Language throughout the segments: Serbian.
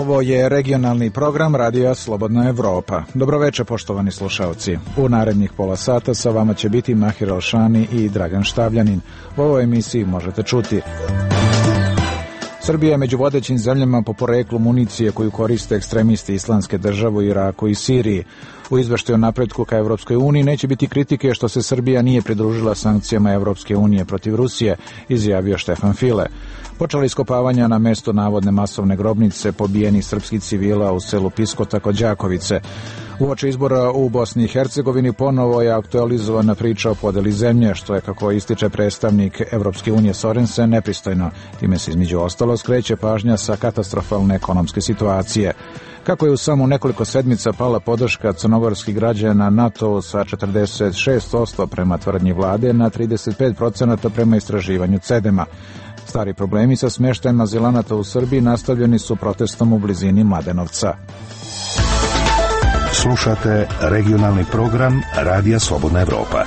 Ovo je regionalni program Radija Slobodna Evropa. Dobroveče, poštovani slušalci. U narednih pola sata sa vama će biti Mahir Alšani i Dragan Štavljanin. U ovoj emisiji možete čuti: Srbija je među vodećim zemljama po poreklu municije koju koriste ekstremisti Islamske države u Iraku i Siriji. U izveštaju o napretku ka Evropskoj uniji neće biti kritike što se Srbija nije pridružila sankcijama Evropske unije protiv Rusije, izjavio Štefan File. Počela iskopavanja na mesto navodne masovne grobnice pobijenih srpskih civila u selu Piskota kod Đakovice. Uoči izbora u Bosni i Hercegovini ponovo je aktualizovana priča o podeli zemlje, što je, kako ističe predstavnik Evropske unije Sorensen, nepristojno. Time se između ostalo skreće pažnja sa katastrofalne ekonomske situacije. Kako je u samo nekoliko sedmica pala podrška crnogorskih građana NATO sa 46% prema tvrdnji vlade na 35% prema istraživanju CEDEM-a. Stari problemi sa smještajem azilanata u Srbiji nastavljeni su protestom u blizini Mladenovca. Slušate regionalni program Radija Slobodna Evropa.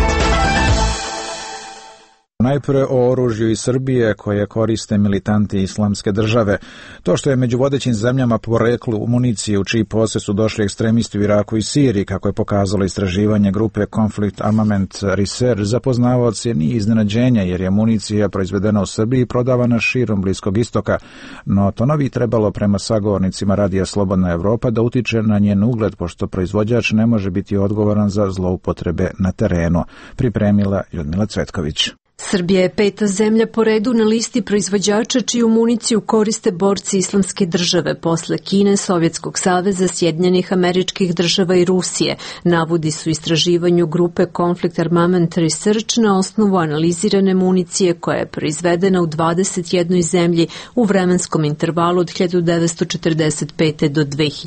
Najpre o oružju iz Srbije koje koriste militanti Islamske države. To što je među vodećim zemljama poreklu municije u čiji posjed su došli ekstremisti u Iraku i Siriji, kako je pokazalo istraživanje grupe Conflict Armament Research, za poznavaoce nije iznenađenje, jer je municija proizvedena u Srbiji i prodavana širom Bliskog istoka. No to bi trebalo prema sagovornicima Radija Slobodna Evropa da utiče na njen ugled, pošto proizvođač ne može biti odgovoran za zloupotrebe na terenu. Pripremila Ljudmila Cvetković. Srbija je 5. zemlja po redu na listi proizvođača čiju municiju koriste borci Islamske države posle Kine, Sovjetskog saveza, Sjedinjenih Američkih Država i Rusije, navodi su istraživanju grupe Conflict Armament Research na osnovu analizirane municije koja je proizvedena u 21 zemlji u vremenskom intervalu od 1945. do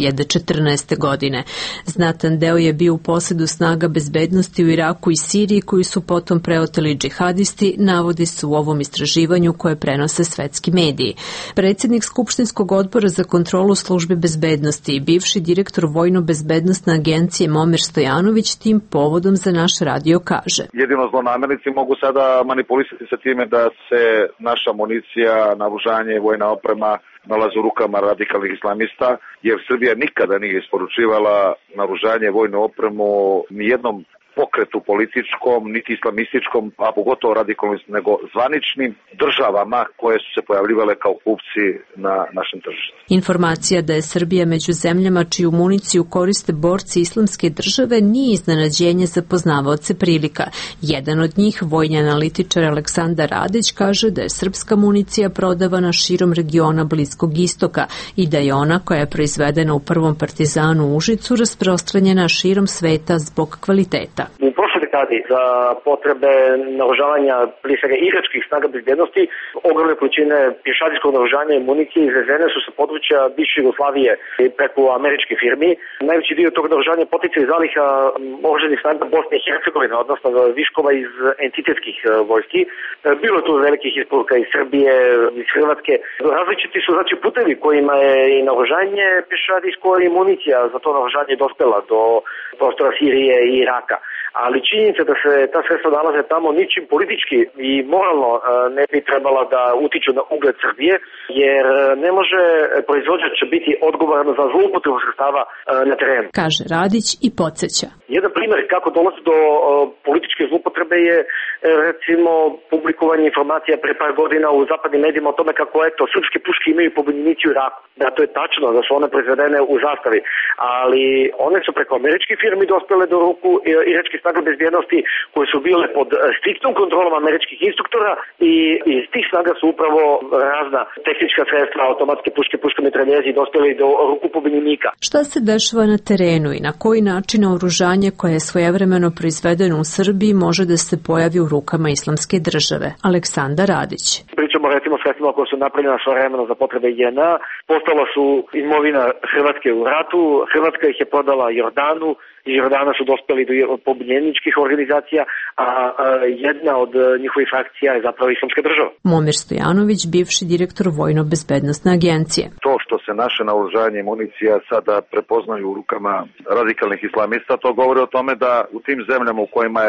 2014. godine. Znatan deo je bio u posjedu snaga bezbednosti u Iraku i Siriji, koju su potom preoteli džihadisti, navodi su u ovom istraživanju koje prenose svetski mediji. Predsjednik Skupštinskog odbora za kontrolu službe bezbednosti i bivši direktor Vojno-bezbednostne agencije Momir Stojanović tim povodom za naš radio kaže: Jedino zlonamernici mogu sada manipulisati sa time da se naša municija, naoružanje, vojna oprema nalaze u rukama radikalnih islamista, jer Srbija nikada nije isporučivala naoružanje, vojnu opremu nijednom pokretu političkom, niti islamističkom, a pogotovo radikalnim, nego zvaničnim državama koje su se pojavljivale kao kupci na našem tržištu. Informacija da je Srbija među zemljama čiju municiju koriste borci Islamske države nije iznenađenje za poznavaoce prilika. Jedan od njih, vojni analitičar Aleksandar Radić, kaže da je srpska municija prodavana širom regiona Bliskog istoka i da je ona koja je proizvedena u prvom partizanu u Užicu rasprostranjena širom sveta zbog kvaliteta. U prošloj dekadi za potrebe naoružavanja prije svega iračkih snaga bezbednosti ogromne količine pješadijskog naoružanja i municije izvezene su sa područja bivše Jugoslavije preko američke firmi. Najveći dio tog naoružanja potiče iz zaliha oružanih snaga Bosne i Hercegovine, odnosno viškova iz entitetskih vojski. Bilo je tu velikih isporuka iz Srbije, iz Hrvatske. Različiti su znači putevi kojima je i naoružanje pješadijsko i municija za to naoružanje dospela do prostora Sirije i Iraka. Ali činjenica da se ta sredstva nalaze tamo ničim politički i moralno ne bi trebala da utiču na ugled Srbije, jer ne može proizvođač biti odgovoran za zloupotrebu sredstava na terenu. Kaže Radić i podsjeća. Jedan primjer kako dolazi do političke zloupotrebe je recimo publikovanje informacija pre par godina u zapadnim medijima o tome kako srpske puške imaju pobunjenici u Iraku. Da, to je tačno, da su one proizvedene u zastavi, ali one su preko američkih firmi dospele do ruku iračkih snaga bezbjednosti koje su bile pod striktnom kontrolom američkih instruktora i iz tih snaga su upravo razna tehnička sredstva, automatske puške, mitraljezi dospjeli do ruku pobunjenika. Šta se dešava na terenu i na koji način oružanje koje je svojevremeno proizvedeno u Srbiji može da se pojavi u rukama Islamske države? Aleksandar Radić. Pričamo recimo sredstvima koje su napravljena svojevremeno za potrebe JNA, postala su imovina Hrvatske u ratu, Hrvatska ih je prodala Jordanu, iz Jordana su dospeli do pobunjeničkih organizacija, a jedna od njihovih frakcija je zapravo Islamska država. Momir Stojanović, bivši direktor Vojno-bezbednostne agencije. To što se naše naoružanje i municija sada prepoznaju u rukama radikalnih islamista, to govori o tome da u tim zemljama u kojima je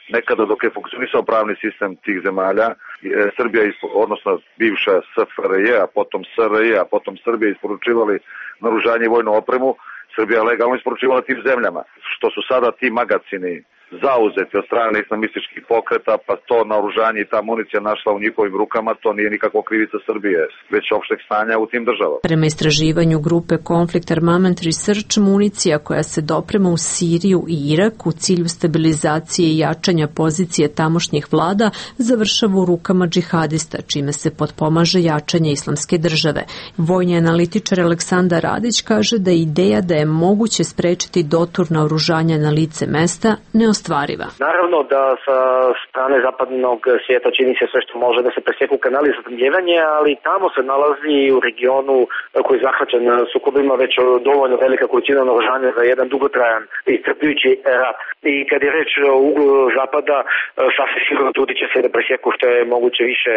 nekada dok je funkcionisao pravni sistem tih zemalja, Srbija, odnosno bivša SFRJ, a potom SRJ, a potom Srbija isporučivali naoružanje i vojnu opremu, Srbija legalno isporučivala tim zemljama. Što su sada ti magacini zauzeti od strane islamističkih pokreta, pa to naoružanje i ta municija našla u njihovim rukama, to nije nikakva krivica Srbije, već opšteg stanja u tim državama. Prema istraživanju grupe Conflict Armament Research, municija koja se doprema u Siriju i Irak u cilju stabilizacije i jačanja pozicije tamošnjih vlada završava u rukama džihadista, čime se potpomaže jačanje islamske države. Vojni analitičar Aleksandar Radić kaže da je ideja da je moguće sprečiti dotur naoružanja na lice mesta neostvariva. Naravno da sa strane zapadnog svijeta čini se sve što može da se presjeku kanali za snabdijevanje, ali tamo se nalazi u regionu koji je zahvaćen sukobima već dovoljno velika količina naoružanja za jedan dugotrajan i iscrpljujući rat. I kad je reč o uglu zapada, sasvim sigurno trudit će se da presjeku što je moguće više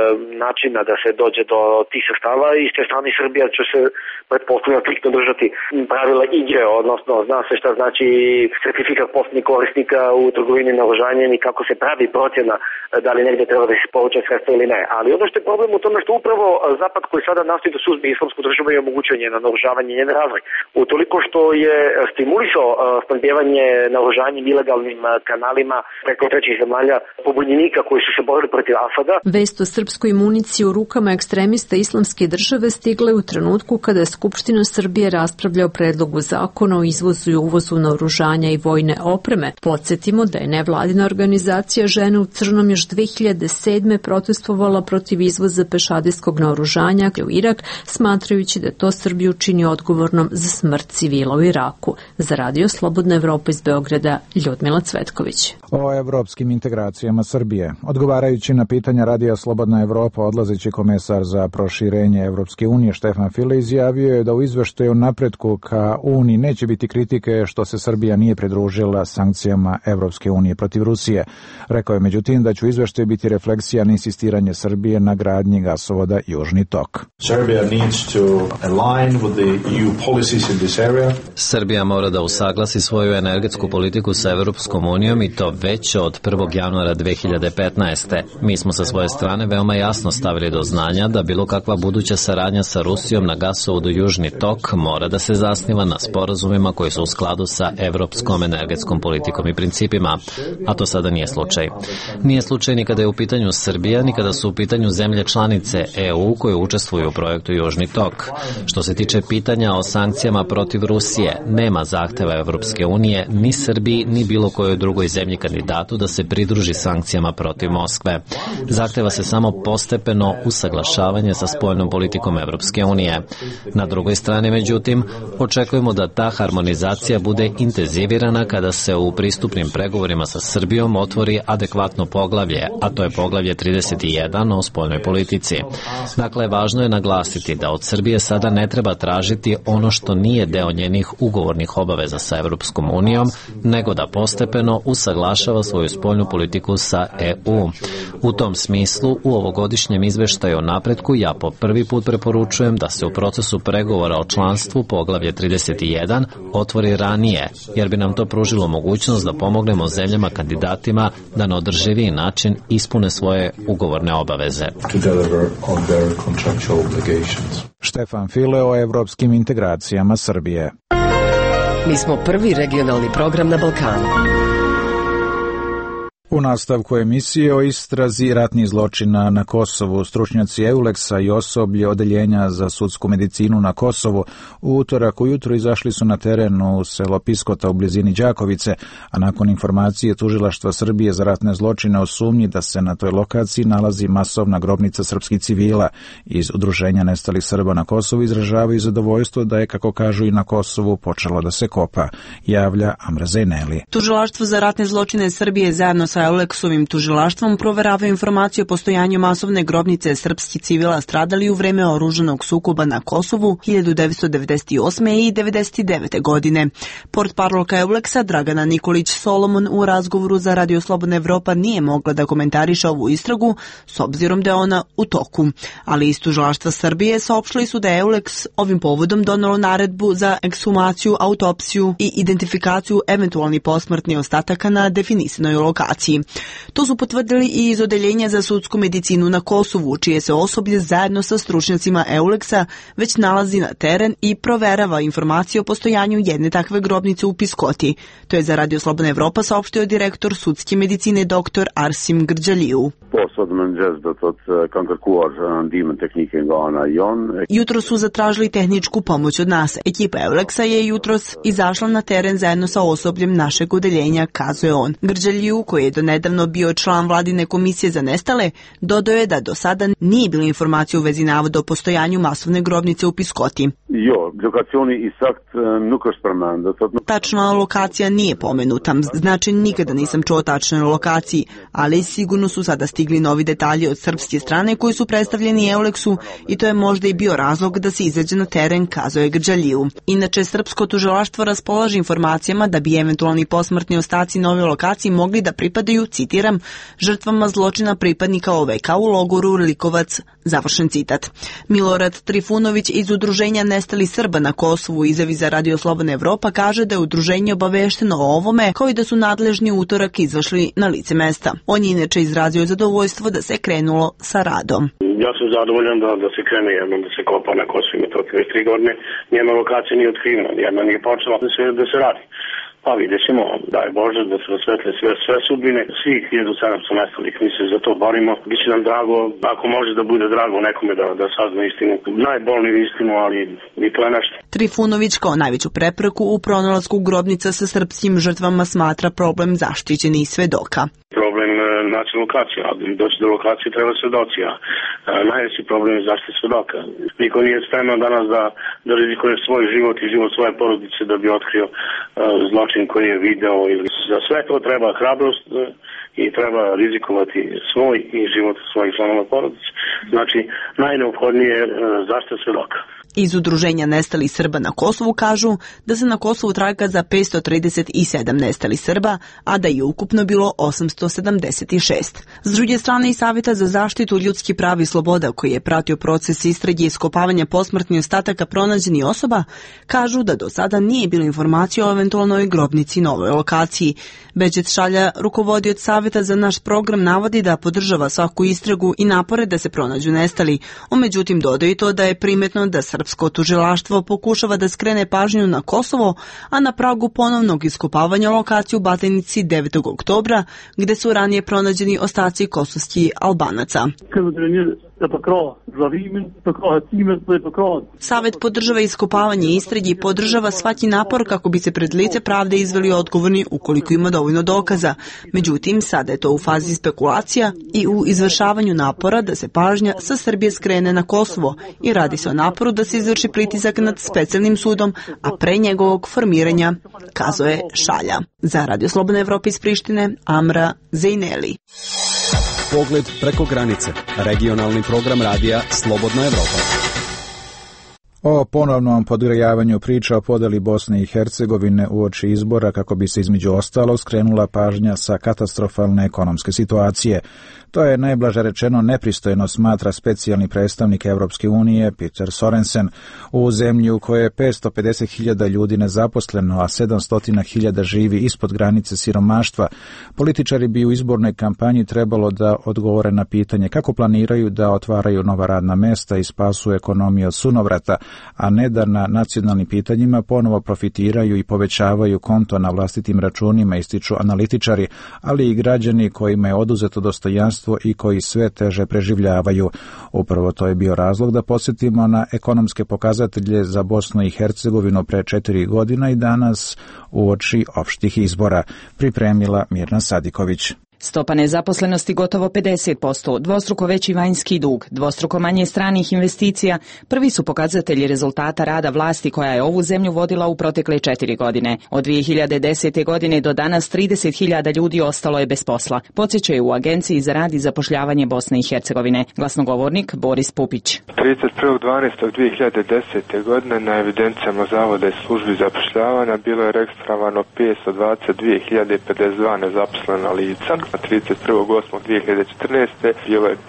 načina da se dođe do tih sredstava i s te strane Srbija će se pretpostavljeno striktno držati pravila igre, odnosno zna se šta znači certifikat poslovnih korisnika u trgovini naoružanjem i kako se pravi procjena da li negdje treba da se povuče sredstva ili ne. Ali ono što je problem u tome što upravo Zapad koji sada nastoji da suzbije islamsku državu je omogućio njeno naoružavanje i njen razvoj. Utoliko što je stimulisao snabdijevanje naoružanjem ilegalnim kanalima preko trećih zemalja pobunjenika koji su se borili protiv Asada. Vest o srpskoj municiji u rukama ekstremista islamske države stigla je u trenutku kada je Skupština Srbije raspravlja o predlogu zakona o izvozu i uvozu naoružanja i vojne opreme. Podsjetimo da je nevladina organizacija Žene u crnom još 2007. protestvovala protiv izvoza pešadijskog naoružanja u Irak, smatrajući da to Srbiju čini odgovornom za smrt civila u Iraku. Za Radio Slobodna Evropa iz Beograda, Ljudmila Cvetković. O evropskim integracijama Srbije. Odgovarajući na pitanja Radija Slobodna Evropa, odlazeći komesar za proširenje Evropske unije Štefan File izjavio je da u izveštaju o napretku ka Uniji neće biti kritike što se Srbija nije pridružila sankcijama Evropske unije protiv Rusije. Rekao je međutim da će u izveštaju biti refleksija na insistiranje Srbije na gradnji gasovoda Južni tok. Srbija mora da usaglasi svoju energetsku politiku sa Evropskom unijom i to već od 1. januara 2015. Mi smo sa svoje strane veoma jasno stavili do znanja da bilo kakva buduća saradnja sa Rusijom na gasovodu Južni tok mora da se zasniva na sporazumima koji su u skladu sa evropskom energetskom politikom i principima, a to sada nije slučaj. Nije slučaj ni kada je u pitanju Srbija, ni kada su u pitanju zemlje članice EU koje učestvuju u projektu Južni tok. Što se tiče pitanja o sankcijama protiv Rusije, nema zahteva Evropske unije, ni Srbiji, ni bilo kojoj drugoj zemlji kandidatu da se pridruži sankcijama protiv Moskve. Zahteva se samo postepeno usaglašavanje sa spoljnom politikom Evropske unije. Na drugoj strani, međutim, očekujemo da ta harmonizacija bude intenzivirana kada se u pristupnim pregovorima sa Srbijom otvori adekvatno poglavlje, a to je poglavlje 31 o spoljnoj politici. Dakle, važno je naglasiti da od Srbije sada ne treba tražiti ono što nije deo njenih ugovornih obaveza sa Evropskom unijom, nego da postepeno usaglašava svoju spoljnu politiku sa EU. U tom smislu, u ovogodišnjem izveštaju o napretku ja po prvi put preporučujem da se u procesu pregovora o članstvu poglavlje 31 otvori ranije, jer bi nam to pružilo mogućnost da pomognemo zemljama kandidatima da na održiviji način ispune svoje ugovorne obaveze. Štefan File o evropskim integracijama Srbije. Mi smo prvi regionalni program na Balkanu. U nastavku emisije o istrazi ratnih zločina na Kosovu, stručnjaci EULEX-a i osoblje odeljenja za sudsku medicinu na Kosovu u utorak ujutro izašli su na teren u selo Piskota u blizini Đakovice, a nakon informacije Tužilaštva Srbije za ratne zločine o sumnji da se na toj lokaciji nalazi masovna grobnica srpskih civila iz Udruženja nestalih Srba na Kosovu izražavaju zadovoljstvo da je, kako kažu, i na Kosovu počelo da se kopa, javlja Amra Zejneli. Tužilaštvo za ratne zločine Srbije zajedno sa EULEX-ovim tužilaštvom proveravaju informaciju o postojanju masovne grobnice srpskih civila stradali u vreme oružanog sukoba na Kosovu 1998. i 1999. godine. Portparolka EULEX-a Dragana Nikolić Solomon u razgovoru za Radio Slobodna Evropa nije mogla da komentariše ovu istragu s obzirom da je ona u toku. Ali iz tužilaštva Srbije saopštili su da je EULEX ovim povodom donelo naredbu za ekshumaciju, autopsiju i identifikaciju eventualnih posmrtnih ostataka na definisanoj lokaciji. lokaciji. To su potvrdili i iz Odeljenja za sudsku medicinu na Kosovu, čije se osoblje zajedno sa stručnjacima EULEX-a već nalazi na teren i proverava informacije o postojanju jedne takve grobnice u Piskoti. To je za Radio Slobodna Evropa saopštio direktor sudske medicine dr. Arsim Grđaliju. Jutro su zatražili tehničku pomoć od nas. Ekipa EULEX-a je jutros izašla na teren zajedno sa osobljem našeg odeljenja, kazuje on. Grđaliju, koji je donedavno bio član vladine komisije za nestale, dodao je da do sada nije bilo informacije u vezi navoda o postojanju masovne grobnice u Piskoti. Tačna lokacija nije pomenuta, znači nikada nisam čuo tačnoj lokaciji, ali sigurno su sada stigli novi detalji od srpske strane koji su predstavljeni EULEX-u i to je možda i bio razlog da se izađe na teren, kazuje Grđaliju. Inače, srpsko tužilaštvo raspolaže informacijama da bi eventualni posmrtni ostaci nove lokacije mogli da pripadaju, citiram, žrtvama zločina pripadnika OVK u logoru Likovac, završen citat. Milorad Trifunović iz Udruženja Nestali Srba na Kosovu izjavi za Radio Slobodna Evropa kaže da je udruženje obavešteno o ovome, kao i da su nadležni utorak izašli na lice mesta. On je inače izrazio zadovoljstvo da se krenulo sa radom. Ja sam zadovoljan da se krene jednom da se kopa na Kosovu i Metohiji. Već 3 godine njena lokacija nije otkrivena, jedna nije počela da se radi. Pa vidjet ćemo, daj Bože, da se osvetle sve sudbine, svih 1700 nestalih. Mi se za to borimo. Biće nam drago, ako može da bude drago nekome da sazna istinu. Najbolniju istinu, ali i to je nešto. Trifunović kao najveću prepreku u pronalasku grobnica sa srpskim žrtvama smatra problem zaštićenih svedoka. Problem naći lokaciju, a doći do lokacije treba svedoci, a najveći problem je zaštita svedoka. Niko nije spreman danas da rizikuje svoj život i život svoje porodice da bi otkrio zločin koji je video. Za sve to treba hrabrost i treba rizikovati svoj i život svojih članova porodice. Znači, najneophodnije je zaštita svedoka. Iz Udruženja Nestalih Srba na Kosovu kažu da se na Kosovu traga za 537 nestalih Srba, a da je ukupno bilo 876. S druge strane i Savjeta za zaštitu ljudskih prava i sloboda, koji je pratio proces istrage i iskopavanja posmrtnih ostataka pronađenih osoba, kažu da do sada nije bilo informacije o eventualnoj grobnici na ovoj lokaciji. Beđet Šalja, rukovodioc Savjeta za naš program, navodi da podržava svaku istragu i napore da se pronađu nestali. Međutim, dodaju to da je primetno da srpsko tužilaštvo pokušava da skrene pažnju na Kosovo, a na pragu ponovnog iskopavanja lokacije u Batajnici 9. oktobra, gde su ranije pronađeni ostaci kosovskih Albanaca. Savet podržava iskopavanje istrage i podržava svaki napor kako bi se pred lice pravde izveli odgovorni ukoliko ima dovoljno dokaza. Međutim, sada je to u fazi spekulacija i u izvršavanju napora da se pažnja sa Srbije skrene na Kosovo i radi se o naporu da se izvrši pritisak nad specijalnim sudom, a pre njegovog formiranja, kazuje Šalja. Za Radio Slobodna Evropa iz Prištine, Amra Zejneli. Pogled preko granice. Regionalni program radija Slobodna Evropa. O ponovnom podgrajavanju priča o podeli Bosne i Hercegovine uoči izbora kako bi se između ostalog skrenula pažnja sa katastrofalne ekonomske situacije. To je najblaže rečeno nepristojno, smatra specijalni predstavnik Evropske unije Peter Sorensen. U zemlji u kojoj je 550.000 ljudi nezaposleno, a 700.000 živi ispod granice siromaštva, političari bi u izbornoj kampanji trebalo da odgovore na pitanje kako planiraju da otvaraju nova radna mesta i spasu ekonomiju od sunovrata, a ne da na nacionalnim pitanjima ponovo profitiraju i povećavaju konto na vlastitim računima, ističu analitičari, ali i građani kojima je oduzeto dostojanstvo i koji sve teže preživljavaju. Upravo to je bio razlog da podsjetimo na ekonomske pokazatelje za Bosnu i Hercegovinu pre 4 godina i danas uoči opštih izbora, pripremila Mirna Sadiković. Stopa nezaposlenosti gotovo 50%, dvostruko veći vanjski dug, dvostruko manje stranih investicija, prvi su pokazatelji rezultata rada vlasti koja je ovu zemlju vodila u protekle 4 godine. Od 2010. godine do danas 30.000 ljudi ostalo je bez posla, podsjećaju u Agenciji za rad i zapošljavanje Bosne i Hercegovine. Glasnogovornik Boris Pupić. 31.12.2010. godine na evidencijama Zavoda i službi zapošljavanja bilo je registrovano 522.052 nezaposlena lica. na 31.8.2014. bilo je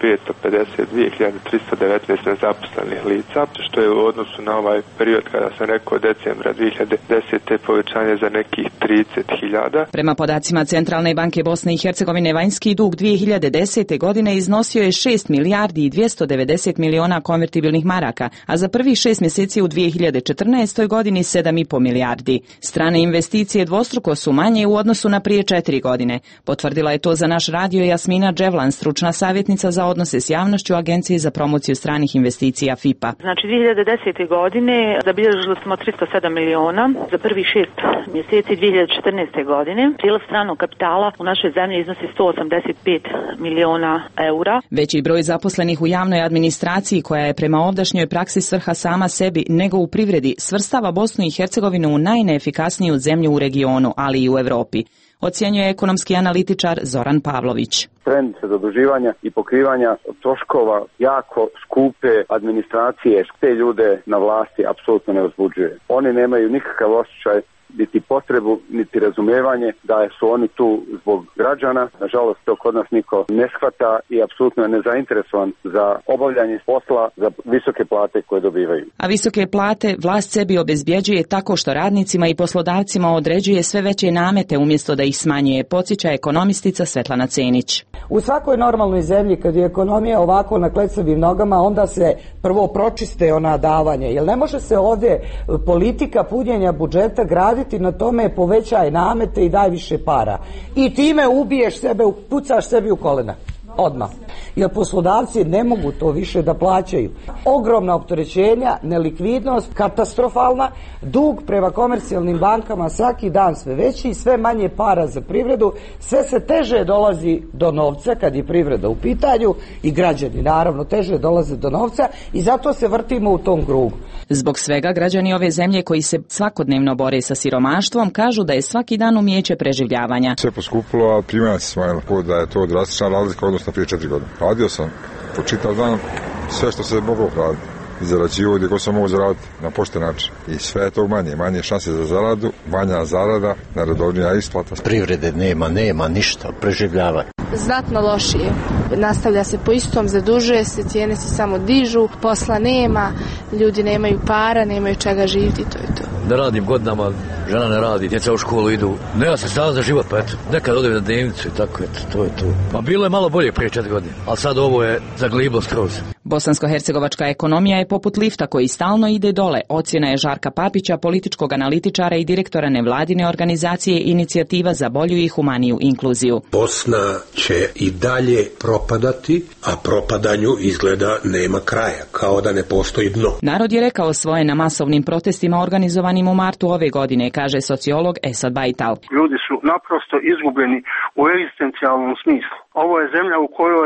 552.319 nezaposlenih lica, što je u odnosu na ovaj period kada sam rekao decembra 2010. povećanje za nekih 30.000. Prema podacima Centralne banke Bosne i Hercegovine, vanjski dug 2010. godine iznosio je 6 milijardi i 290 miliona konvertibilnih maraka, a za prvih 6 mjeseci u 2014. godini 7,5 milijardi. Strane investicije dvostruko su manje u odnosu na prije 4 godine. Potvrdila je to za naš radio Jasmina Dževlan, stručna savjetnica za odnose s javnošću Agencije za promociju stranih investicija FIPA. Znači 2010. godine zabilježili smo 307 miliona za prvih 6 mjeseci 2014. godine. Priljev stranog kapitala u našoj zemlji iznosi 185 miliona eura. Veći broj zaposlenih u javnoj administraciji, koja je prema ovdašnjoj praksi svrha sama sebi nego u privredi, svrstava Bosnu i Hercegovinu u najneefikasniju zemlju u regionu, ali i u Europi, ocjenjuje ekonomski analitičar Zoran Pavlović. Trend zaduživanja i pokrivanja troškova jako skupe administracije te ljude na vlasti apsolutno ne uzbuđuje. Oni nemaju nikakav osjećaj, niti potrebu, niti razumijevanje da su oni tu zbog građana. Nažalost, to kod nas niko ne shvata i apsolutno je nezainteresovan za obavljanje posla, za visoke plate koje dobivaju. A visoke plate vlast sebi obezbjeđuje tako što radnicima i poslodavcima određuje sve veće namete umjesto da ih smanjuje, podsjeća ekonomistica Svetlana Cenić. U svakoj normalnoj zemlji kad je ekonomija ovako na klecavim nogama, onda se prvo pročiste ona davanja, jer ne može se ovdje politika punjenja budžeta graditi na tome povećaj namete i daj više para. I time ubiješ sebe, pucaš sebi u kolena. Odmah. Jer poslodavci ne mogu to više da plaćaju. Ogromna opterećenja, nelikvidnost, katastrofalna, dug prema komercijalnim bankama svaki dan sve veći, sve manje para za privredu, sve se teže dolazi do novca kad je privreda u pitanju i građani naravno teže dolaze do novca i zato se vrtimo u tom krugu. Zbog svega građani ove zemlje koji se svakodnevno bore sa siromaštvom kažu da je svaki dan umijeće preživljavanja. Sve poskupilo, a primjena se smanjila, da je to drastična razlika odnosno prije 4 godine. Radio sam po čitav dan sve što se moglo raditi. Zarađivao gdje ko sam mogu zaraditi na pošten način. I sve je to manje šanse za zaradu, manja zarada, neredovnija isplata. Privrede nema ništa, preživljavanje. Znatno lošije. Nastavlja se po istom, zadužuje se, cijene se samo dižu, posla nema, ljudi nemaju para, nemaju čega živjeti, to je to. Ne radim godinama, žena ne radi, djeca u školu idu. Nema se stala za život, pa eto, nekad odem na dnevnicu i tako, eto, to je to. Pa bilo je malo bolje prije 4 godine, ali sad ovo je zagliblo skroz. Bosansko-hercegovačka ekonomija je poput lifta koji stalno ide dole, ocjena je Žarka Papića, političkog analitičara i direktora nevladine organizacije Inicijativa za bolju i humaniju inkluziju. Bosna će i dalje propadati, a propadanju izgleda nema kraja, kao da ne postoji dno. Narod je rekao svoje na masovnim protestima organizovanim u martu ove godine, kaže sociolog Esad Bajtal. Ljudi su naprosto izgubljeni u egzistencijalnom smislu. Ovo je zemlja u kojoj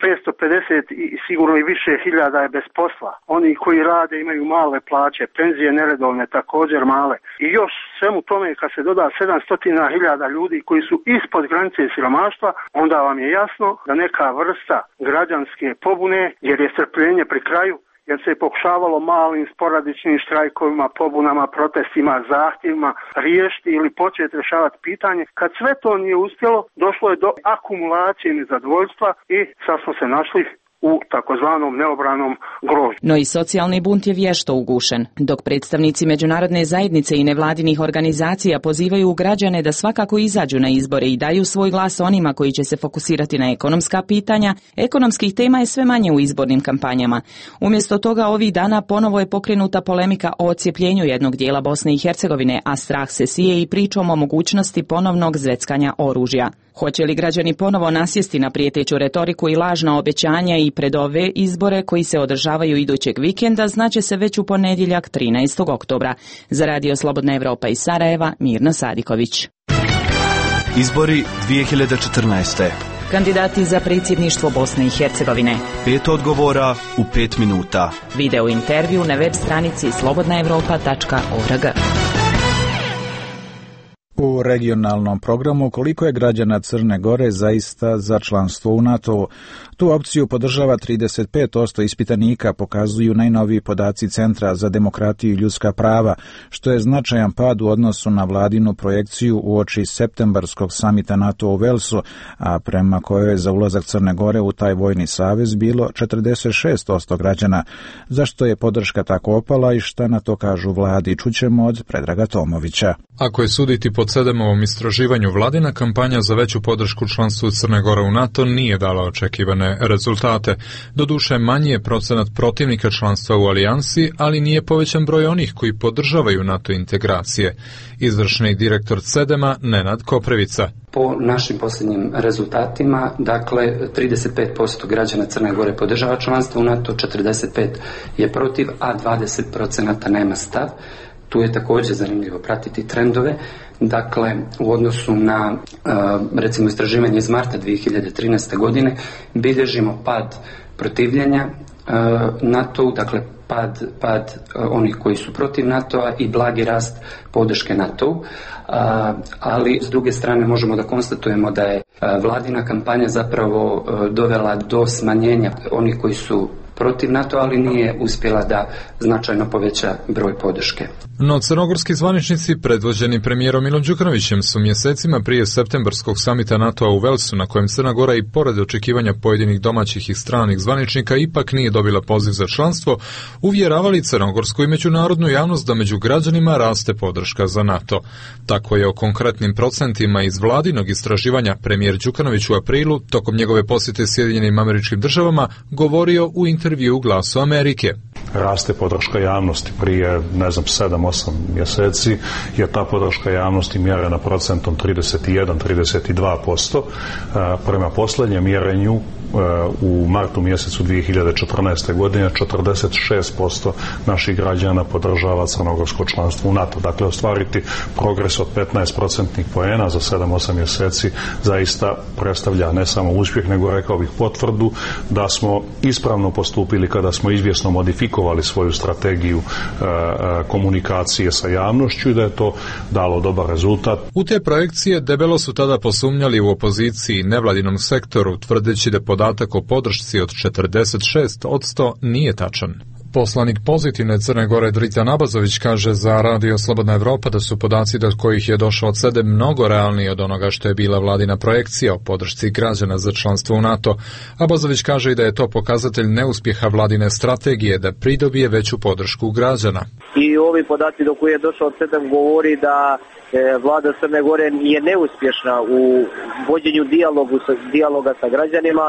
550 i sigurno i više hiljada je bez posla. Oni koji rade imaju male plaće, penzije neredovne također male. I još svemu tome kad se doda 700.000 ljudi koji su ispod granice siromaštva, onda vam je jasno da neka vrsta građanske pobune, jer je strpljenje pri kraju, jer se je pokušavalo malim sporadičnim štrajkovima, pobunama, protestima, zahtjevima riješiti ili početi rješavati pitanje. Kad sve to nije uspjelo, došlo je do akumulacije nezadovoljstva i sad smo se našli u takozvanom neobranom grožđu. No i socijalni bunt je vješto ugušen. Dok predstavnici međunarodne zajednice i nevladinih organizacija pozivaju građane da svakako izađu na izbore i daju svoj glas onima koji će se fokusirati na ekonomska pitanja, ekonomskih tema je sve manje u izbornim kampanjama. Umjesto toga ovih dana ponovo je pokrenuta polemika o odcijepljenju jednog dijela Bosne i Hercegovine, a strah se sije i pričom o mogućnosti ponovnog zveckanja oružja. Hoće li građani ponovo nasjesti na prijeteću retoriku i lažna obećanja i pred ove izbore koji se održavaju idućeg vikenda, znaće se već u ponedjeljak 13. oktobra. Za Radio Slobodna Evropa iz Sarajeva, Mirna Sadiković. Izbori 2014. Kandidati za predsjedništvo Bosne i Hercegovine. 5 odgovora u 5 minuta. Video intervju na web stranici slobodnaevropa.org. U U regionalnom programu koliko je građana Crne Gore zaista za članstvo u NATO-u. Tu opciju podržava 35% ispitanika, pokazuju najnoviji podaci Centra za demokratiju i ljudska prava, što je značajan pad u odnosu na vladinu projekciju uoči septembarskog samita NATO u Velsu, a prema kojoj je za ulazak Crne Gore u taj vojni savez bilo 46% građana. Zašto je podrška tako opala i šta na to kažu vladi, čućemo od Predraga Tomovića. Ako je suditi po CEDEM-ovom istraživanju, vladina kampanja za veću podršku članstvu Crne Gore u NATO nije dala očekivane rezultate. Doduše, manji je procenat protivnika članstva u alijansi, ali nije povećan broj onih koji podržavaju NATO integracije. Izvršni direktor CEDEM-a Nenad Koprevica. Po našim posljednjim rezultatima, dakle, 35% građana Crne Gore podržava članstvo u NATO, 45% je protiv, a 20% nema stav. Tu je također zanimljivo pratiti trendove. Dakle, u odnosu na recimo istraživanje iz marta 2013. godine bilježimo pad protivljenja NATO-u, dakle pad onih koji su protiv NATO-a i blagi rast podrške NATO-u, ali s druge strane možemo da konstatujemo da je vladina kampanja zapravo dovela do smanjenja onih koji su protiv NATO, ali nije uspjela da značajno poveća broj podrške. No crnogorski zvaničnici, predvođeni premijerom Milom Đukanovićem, su mjesecima prije septembarskog samita NATO-a u Velsu, na kojem Crna Gora i pored očekivanja pojedinih domaćih i stranih zvaničnika ipak nije dobila poziv za članstvo, uvjeravali crnogorsku i međunarodnu javnost da među građanima raste podrška za NATO. Tako je o konkretnim procentima iz vladinog istraživanja premijer Đukanović u aprilu, tokom njegove posjete Sjedinjenim Američkim Državama, govorio u intervju Glasu Amerike. Raste podrška javnosti. Prije, 7-8 mjeseci je ta podrška javnosti mjerena procentom 31-32%. Prema posljednjem mjerenju u martu mjesecu 2014. godine 46% naših građana podržava crnogorsko članstvo u NATO. Dakle, ostvariti progres od 15% poena za 7-8 mjeseci zaista predstavlja ne samo uspjeh, nego rekao bih potvrdu da smo ispravno postupili kada smo izvjesno modifikovali svoju strategiju komunikacije sa javnošću i da je to dalo dobar rezultat. U te projekcije debelo su tada posumnjali u opoziciji nevladinom sektoru, tvrdeći da podatak o podršci od 46% nije tačan. Poslanik Pozitivne Crne Gore Dritan Abazović kaže za Radio Slobodna Evropa da su podaci do kojih je došao CEDEM mnogo realniji od onoga što je bila vladina projekcija o podršci građana za članstvo u NATO. Abazović kaže i da je to pokazatelj neuspjeha vladine strategije da pridobije veću podršku građana. I ovi podaci do koji je došao CEDEM govori da vlada Crne Gore je neuspješna u vođenju dijaloga sa građanima,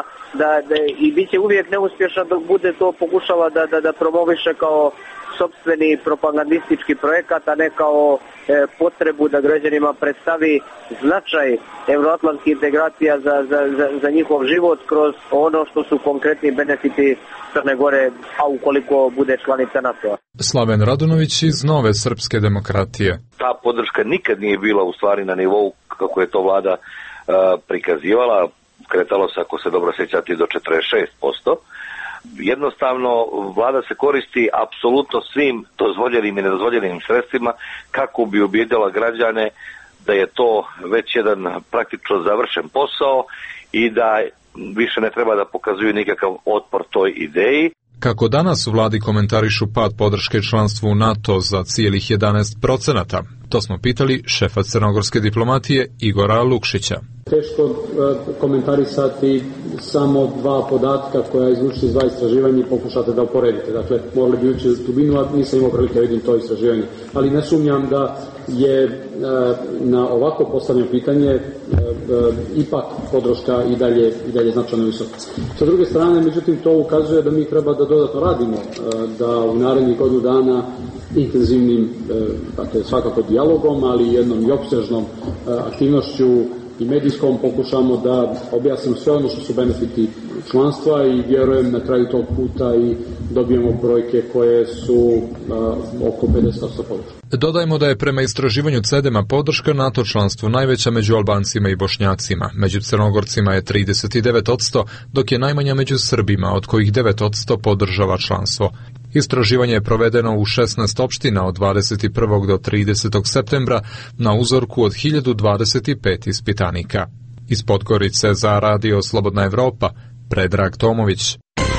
i bit će uvijek neuspješna dok bude to pokušala da promoviše kao sopstveni propagandistički projekat, a ne kao potrebu da građanima predstavi značaj euroatlantskih integracija za njihov život kroz ono što su konkretni benefiti Crne Gore, a ukoliko bude članica NATO-a. Slaven Radunović iz Nove srpske demokratije. Ta podrška nikad nije bila u stvari na nivou kako je to vlada prikazivala. Kretalo se, ako se dobro sjećati, do 46%. Jednostavno, vlada se koristi apsolutno svim dozvoljenim i nedozvoljenim sredstvima kako bi ubijedila građane da je to već jedan praktično završen posao i da više ne treba da pokazuju nikakav otpor toj ideji. Kako danas u vladi komentarišu pad podrške članstvu u NATO za cijelih 11%? To smo pitali šefa crnogorske diplomatije Igora Lukšića. Teško komentarisati samo dva podatka koja izvučite iz dva istraživanja i pokušate da uporedite. Dakle, morali bi ući za dubinu, a nisam imao prilike vidim to istraživanje. Ali ne sumnjam da je na ovako postavljeno pitanje ipak podrška i dalje značajno visoka. Sa druge strane, međutim, to ukazuje da mi treba da dodatno radimo, da u narednih godinu dana intenzivnim, dakle, svakako dijalogom, ali jednom i opsežnom aktivnošću i medijskom pokušamo da objasnimo sve ono što su benefiti članstva i vjerujem na kraju tog puta i dobijemo brojke koje su oko 50% podrške. Dodajmo da je prema istraživanju CEDEM-a podrška NATO članstvu najveća među Albancima i Bošnjacima. Među Crnogorcima je 39%, dok je najmanja među Srbima, od kojih 9% podržava članstvo. Istraživanje je provedeno u 16 opština od 21. do 30. septembra na uzorku od 1025 ispitanika. Iz Podgorice za Radio Slobodna Evropa, Predrag Tomović.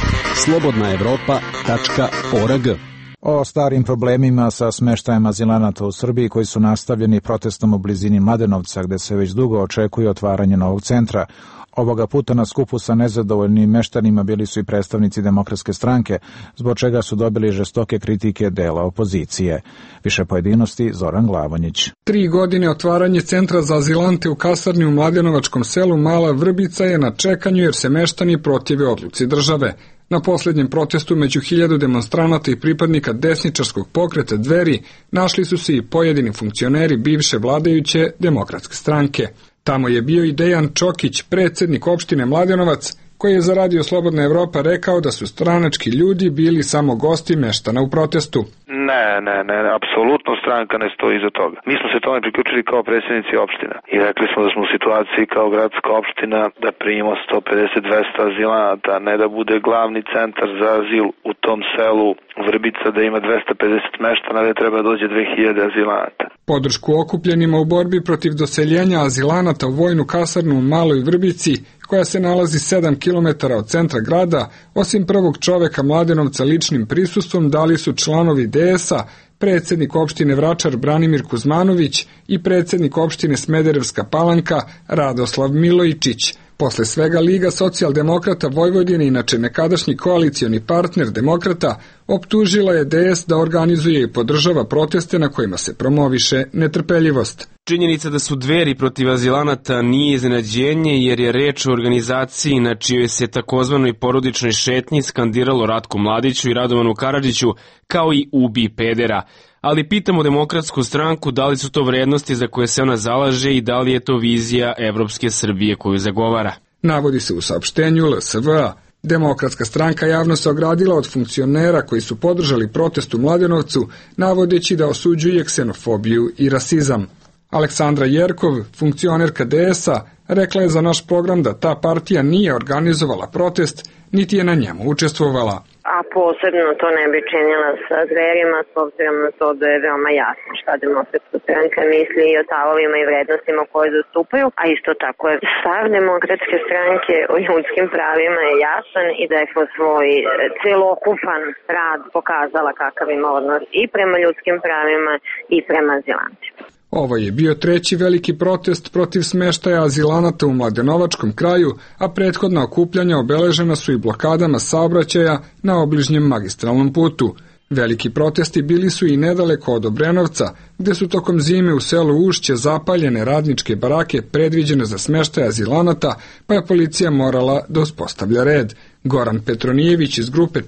slobodnaevropa.org. O starim problemima sa smeštajem azilanata u Srbiji koji su nastavljeni protestom u blizini Mladenovca, gde se već dugo očekuje otvaranje novog centra. Ovoga puta na skupu sa nezadovoljnim meštanima bili su i predstavnici Demokratske stranke, zbog čega su dobili žestoke kritike dela opozicije. Više pojedinosti Zoran Glavonjić. 3 godine otvaranje centra za azilante u kasarni u Mladenovačkom selu Mala Vrbica je na čekanju jer se meštani protive odluci države. Na posljednjem protestu među 1000 demonstranata i pripadnika desničarskog pokreta Dveri našli su se i pojedini funkcioneri bivše vladajuće Demokratske stranke. Tamo je bio i Dejan Čokić, predsjednik opštine Mladenovac, koji je za Radio Slobodna Evropa rekao da su stranački ljudi bili samo gosti meštana u protestu. Ne, apsolutno stranka ne stoji iza toga. Mi smo se tome priključili kao predsjednici opština i rekli smo da smo u situaciji kao gradska opština da primimo 150-200 azilanata, ne da bude glavni centar za azil u tom selu Vrbica da ima 250 meštana, da treba dođe 2000 azilanata. Podršku okupljenima u borbi protiv doseljenja azilanata u vojnu kasarnu u Maloj Vrbici, koja se nalazi 7 km od centra grada, osim prvog čoveka Mladenovca ličnim prisustvom dali su članovi DS-a, predsjednik opštine Vračar Branimir Kuzmanović i predsjednik opštine Smederevska Palanka Radoslav Milojičić. Posle svega Liga socijaldemokrata Vojvodine, inače nekadašnji koalicioni partner demokrata, optužila je DS da organizuje i podržava proteste na kojima se promoviše netrpeljivost. Činjenica da su Dveri protiv azilanata nije iznenađenje jer je reč o organizaciji na čijoj se takozvanoj porodičnoj šetnji skandiralo Ratku Mladiću i Radovanu Karadžiću kao i ubi pedera. Ali pitamo Demokratsku stranku da li su to vrednosti za koje se ona zalaže i da li je to vizija evropske Srbije koju zagovara. Navodi se u saopštenju LSV-a. Demokratska stranka javno se ogradila od funkcionera koji su podržali protest u Mladenovcu, navodeći da osuđuje ksenofobiju i rasizam. Aleksandra Jerkov, funkcionerka DS-a, rekla je za naš program da ta partija nije organizovala protest, niti je na njemu učestvovala. A posebno to ne bi činila sa Dverima, s obzirom na to da je veoma jasno šta Demokratska stranka misli i o stavovima i vrednostima koje zastupaju, a isto tako je stav Demokratske stranke o ljudskim pravima je jasan i da je po svoj celokupan rad pokazala kakav ima odnos i prema ljudskim pravima i prema azilantima. Ovo je bio 3. veliki protest protiv smeštaja azilanata u Mladenovačkom kraju, a prethodna okupljanja obeležena su i blokadama saobraćaja na obližnjem magistralnom putu. Veliki protesti bili su i nedaleko od Obrenovca, gde su tokom zime u selu Ušće zapaljene radničke barake predviđene za smeštaj azilanata, pa je policija morala da uspostavlja red. Goran Petronijević iz grupe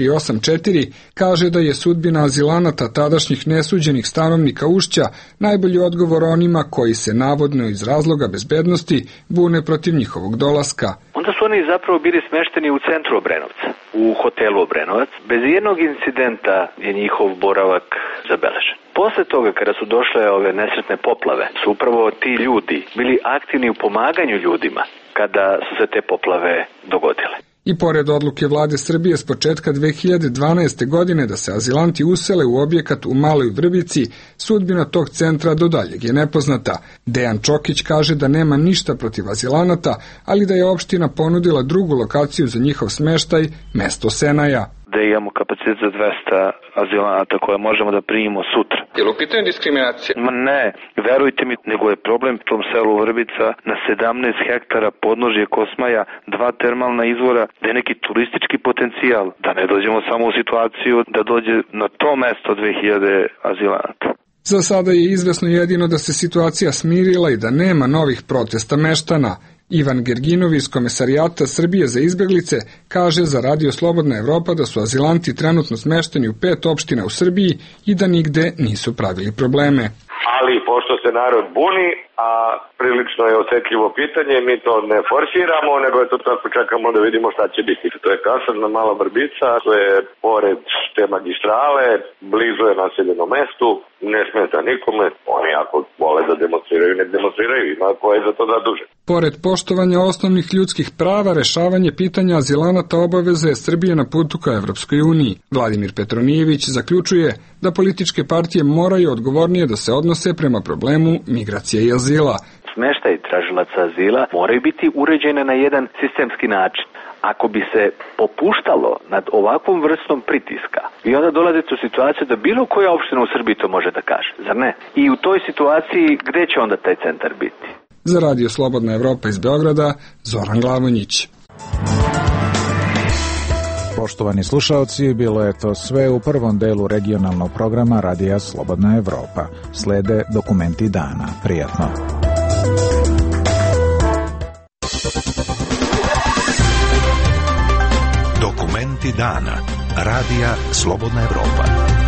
484 kaže da je sudbina azilanata tadašnjih nesuđenih stanovnika Ušća najbolji odgovor onima koji se navodno iz razloga bezbednosti bune protiv njihovog dolaska. Onda su oni zapravo bili smešteni u centru Obrenovca, u hotelu Obrenovac. Bez jednog incidenta je njihov boravak zabeležen. Posle toga, kada su došle ove nesretne poplave, su upravo ti ljudi bili aktivni u pomaganju ljudima kada su se te poplave dogodile. I pored odluke vlade Srbije s početka 2012. godine da se azilanti usele u objekat u Maloj Vrbici, sudbina tog centra do daljeg je nepoznata. Dejan Čokić kaže da nema ništa protiv azilanata, ali da je opština ponudila drugu lokaciju za njihov smeštaj, mesto Senaja. Da imamo kapacitet za 200 azilanata koje možemo da primimo sutra. Je li u pitanju diskriminacija? Ma ne, verujte mi, nego je problem u tom selu Vrbica na 17 hektara podnožje Kosmaja, 2 termalna izvora, da je neki turistički potencijal, da ne dođemo samo u situaciju da dođe na to mesto 2000 azilanata. Za sada je izvesno jedino da se situacija smirila i da nema novih protesta meštana. Ivan Gerginov iz Komesarijata Srbije za izbeglice kaže za Radio Slobodna Evropa da su azilanti trenutno smešteni u 5 opština u Srbiji i da nigde nisu pravili probleme. Ali pošto se narod buni, a prilično je osetljivo pitanje, mi to ne forsiramo, nego je to tako čekamo da vidimo šta će biti. To je kasarna Mala Brbica, to je pored te magistrale, blizu je naseljenom mestu, ne smeta nikome, oni ako vole da demonstriraju, nek demonstriraju, ima ko je za to zadužen. Pored poštovanja osnovnih ljudskih prava, rešavanje pitanja azilanata obaveze je Srbije na putu ka Evropskoj uniji. Vladimir Petronijević zaključuje da političke partije moraju odgovornije da se odnose prema problemu migracije i azila. Smeštaj tražilaca azila moraju biti uređene na jedan sistemski način. Ako bi se popuštalo nad ovakvom vrstom pritiska, i onda dolazite u situaciju da bilo koja opština u Srbiji to može da kaže, zar ne? I u toj situaciji gde će onda taj centar biti? Za Radio Slobodna Evropa iz Beograda, Zoran Glavonjić. Poštovani slušalci, bilo je to sve u prvom delu regionalnog programa Radija Slobodna Evropa. Slede dokumenti dana. Prijatno. Dokumenti dana. Radija Slobodna Evropa.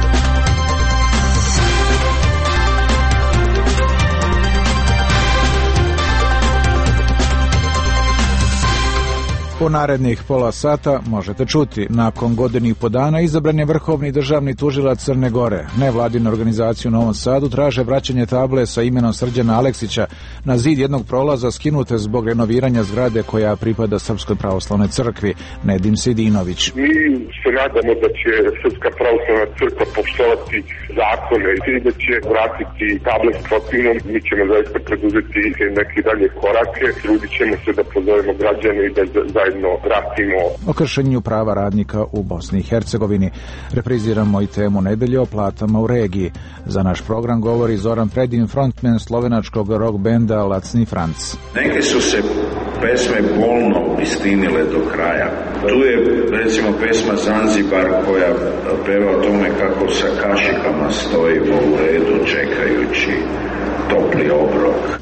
U narednih pola sata možete čuti, nakon godinu i po dana izabran je vrhovni državni tužilac Crne Gore. Nevladine organizacije u Novom Sadu traže vraćanje table sa imenom Srđana Aleksića na zid jednog prolaza skinute zbog renoviranja zgrade koja pripada Srpskoj pravoslavnoj crkvi. Nedim Sidinović. Mi se nadamo da će Srpska pravoslavna crkva poštovati zakone i da će vratiti table s protivnom. Mi ćemo zaista preduzeti neke dalje korake. Trudit ćemo se da pozovemo građane i da vratimo. O kršenju prava radnika u Bosni i Hercegovini. Repriziramo i temu nedelje o platama u regiji. Za naš program govori Zoran Predin, frontman slovenačkog rock benda Lacni Franc. Neke su se pesme bolno istinile do kraja. Tu je recimo pesma Zanzibar koja peva o tome kako sa kašikama stojimo u redu čekajući topli obrok.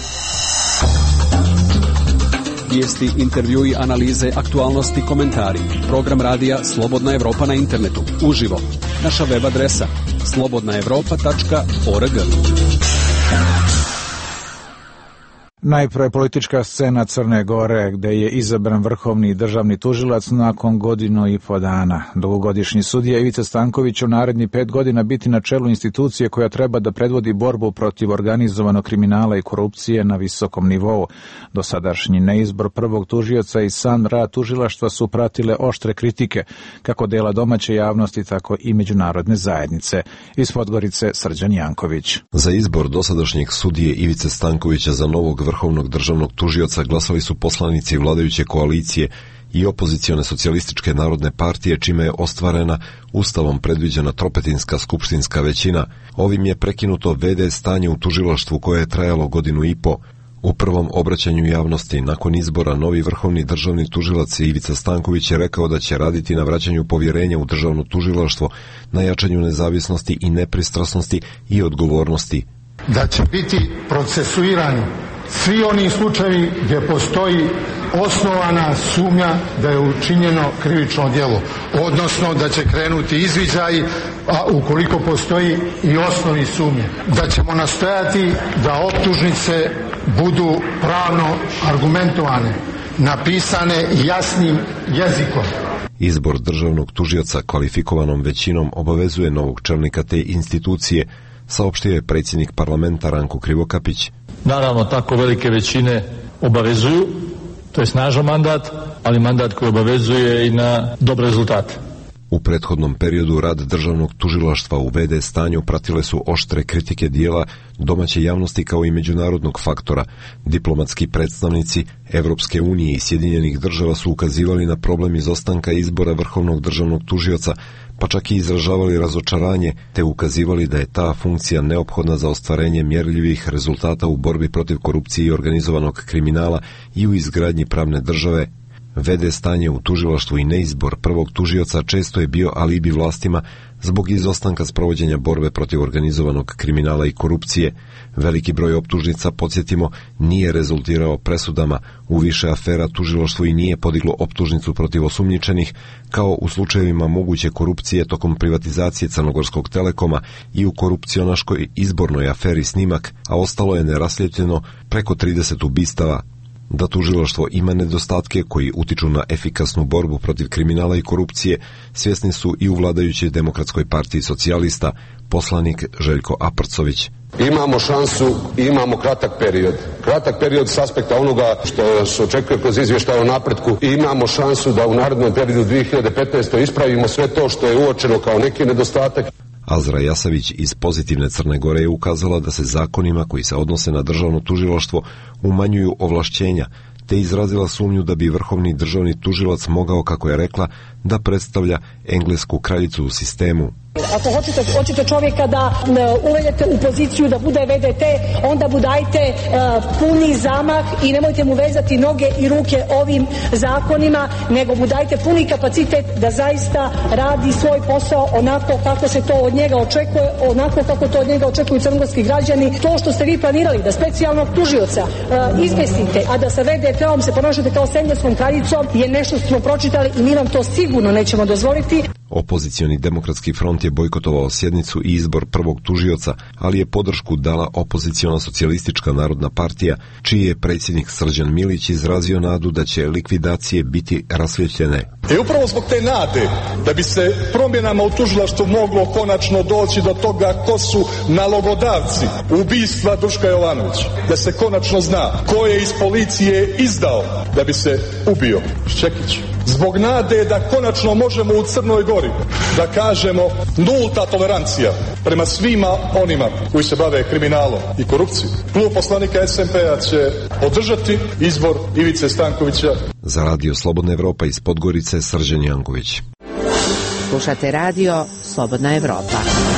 Vijesti, intervjui, analize, aktualnosti, komentari. Program radija Slobodna Evropa na internetu. Uživo. Naša web adresa slobodnaevropa.org. Najpre politička scena Crne Gore, gde je izabran vrhovni državni tužilac nakon godinu i po dana. Dugogodišnji sudija Ivica Stanković u naredni 5 godina biti na čelu institucije koja treba da predvodi borbu protiv organizovanog kriminala i korupcije na visokom nivou. Dosadašnji neizbor prvog tužioca i sam rad tužilaštva su pratile oštre kritike, kako dela domaće javnosti, tako i međunarodne zajednice. Iz Podgorice, Srđan Janković. Za izbor dosadašnjeg sudije Ivice Stankovića za novog vrhovnog državnog tužioca glasali su poslanici vladajuće koalicije i opozicione socijalističke narodne partije, čime je ostvarena ustavom predviđena tropetinska skupštinska većina. Ovim je prekinuto v.d. stanje u tužilaštvu koje je trajalo godinu i po. U prvom obraćanju javnosti nakon izbora novi vrhovni državni tužilac Ivica Stanković je rekao da će raditi na vraćanju povjerenja u državno tužilaštvo, na jačanju nezavisnosti i nepristrasnosti i odgovornosti. Da će biti procesuirani svi oni slučajevi gdje postoji osnovana sumnja da je učinjeno krivično djelo, odnosno da će krenuti izviđaj, a ukoliko postoji i osnovi sumnje. Da ćemo nastojati da optužnice budu pravno argumentovane, napisane jasnim jezikom. Izbor državnog tužioca kvalifikovanom većinom obavezuje novog čelnika te institucije, saopštio je predsjednik parlamenta Ranko Krivokapić. Naravno, tako velike većine obavezuju, to je snažan mandat, ali mandat koji obavezuje i na dobre rezultate. U prethodnom periodu rad državnog tužilaštva u v.d. stanju pratile su oštre kritike dijela domaće javnosti kao i međunarodnog faktora. Diplomatski predstavnici Evropske unije i Sjedinjenih država su ukazivali na problem izostanka izbora vrhovnog državnog tužioca, pa čak i izražavali razočaranje, te ukazivali da je ta funkcija neophodna za ostvarenje mjerljivih rezultata u borbi protiv korupcije i organizovanog kriminala i u izgradnji pravne države. VD stanje u tužilaštvu i neizbor prvog tužioca često je bio alibi vlastima zbog izostanka sprovođenja borbe protiv organizovanog kriminala i korupcije. Veliki broj optužnica, podsjetimo, nije rezultirao presudama. U više afera tužilaštvo i nije podiglo optužnicu protiv osumnjičenih, kao u slučajevima moguće korupcije tokom privatizacije Crnogorskog Telekoma i u korupcionaškoj izbornoj aferi Snimak, a ostalo je nerasljepljeno preko 30 ubistava. Da tužilaštvo ima nedostatke koji utiču na efikasnu borbu protiv kriminala i korupcije, svjesni su i u vladajućoj Demokratskoj partiji socijalista, poslanik Željko Aprcović. Imamo šansu i imamo kratak period. Kratak period s aspekta onoga što se očekuje kroz izvještaj o napretku i imamo šansu da u narednom periodu 2015. ispravimo sve to što je uočeno kao neki nedostatak. Azra Jasavić iz Pozitivne Crne Gore je ukazala da se zakonima koji se odnose na državno tužilaštvo umanjuju ovlašćenja, te izrazila sumnju da bi vrhovni državni tužilac mogao, kako je rekla, da predstavlja englesku kraljicu u sistemu. Ako hoćete čovjeka da uvedete u poziciju da bude VDT, onda mu dajte puni zamah i nemojte mu vezati noge i ruke ovim zakonima, nego mu dajte puni kapacitet da zaista radi svoj posao onako kako se to od njega očekuje, onako kako to od njega očekuju crnogorski građani. To što ste vi planirali da specijalnog tužioca izmestite, a da sa VDT-om se ponašate kao s engleskom kraljicom, je nešto što smo pročitali i mi vam to sigurno nećemo dozvoliti. Opozicioni Demokratski front je bojkotovao sjednicu i izbor prvog tužioca, ali je podršku dala opoziciona Socijalistička narodna partija, čiji je predsjednik Srđan Milić izrazio nadu da će likvidacije biti rasvjetljene. Upravo zbog te nade da bi se promjenama u tužilaštvu moglo konačno doći do toga ko su nalogodavci ubistva Duška Jovanovića, da se konačno zna ko je iz policije izdao da bi se ubio Šćekić. Zbog nade da konačno možemo u Crnoj Gori da kažemo nulta tolerancija prema svima onima koji se bave kriminalom i korupcijom. Klub poslanika SMP-a će podržati izbor Ivice Stankovića. Za Radio Slobodna Evropa iz Podgorice, Srđan Janković. Slušate Radio Slobodna Evropa.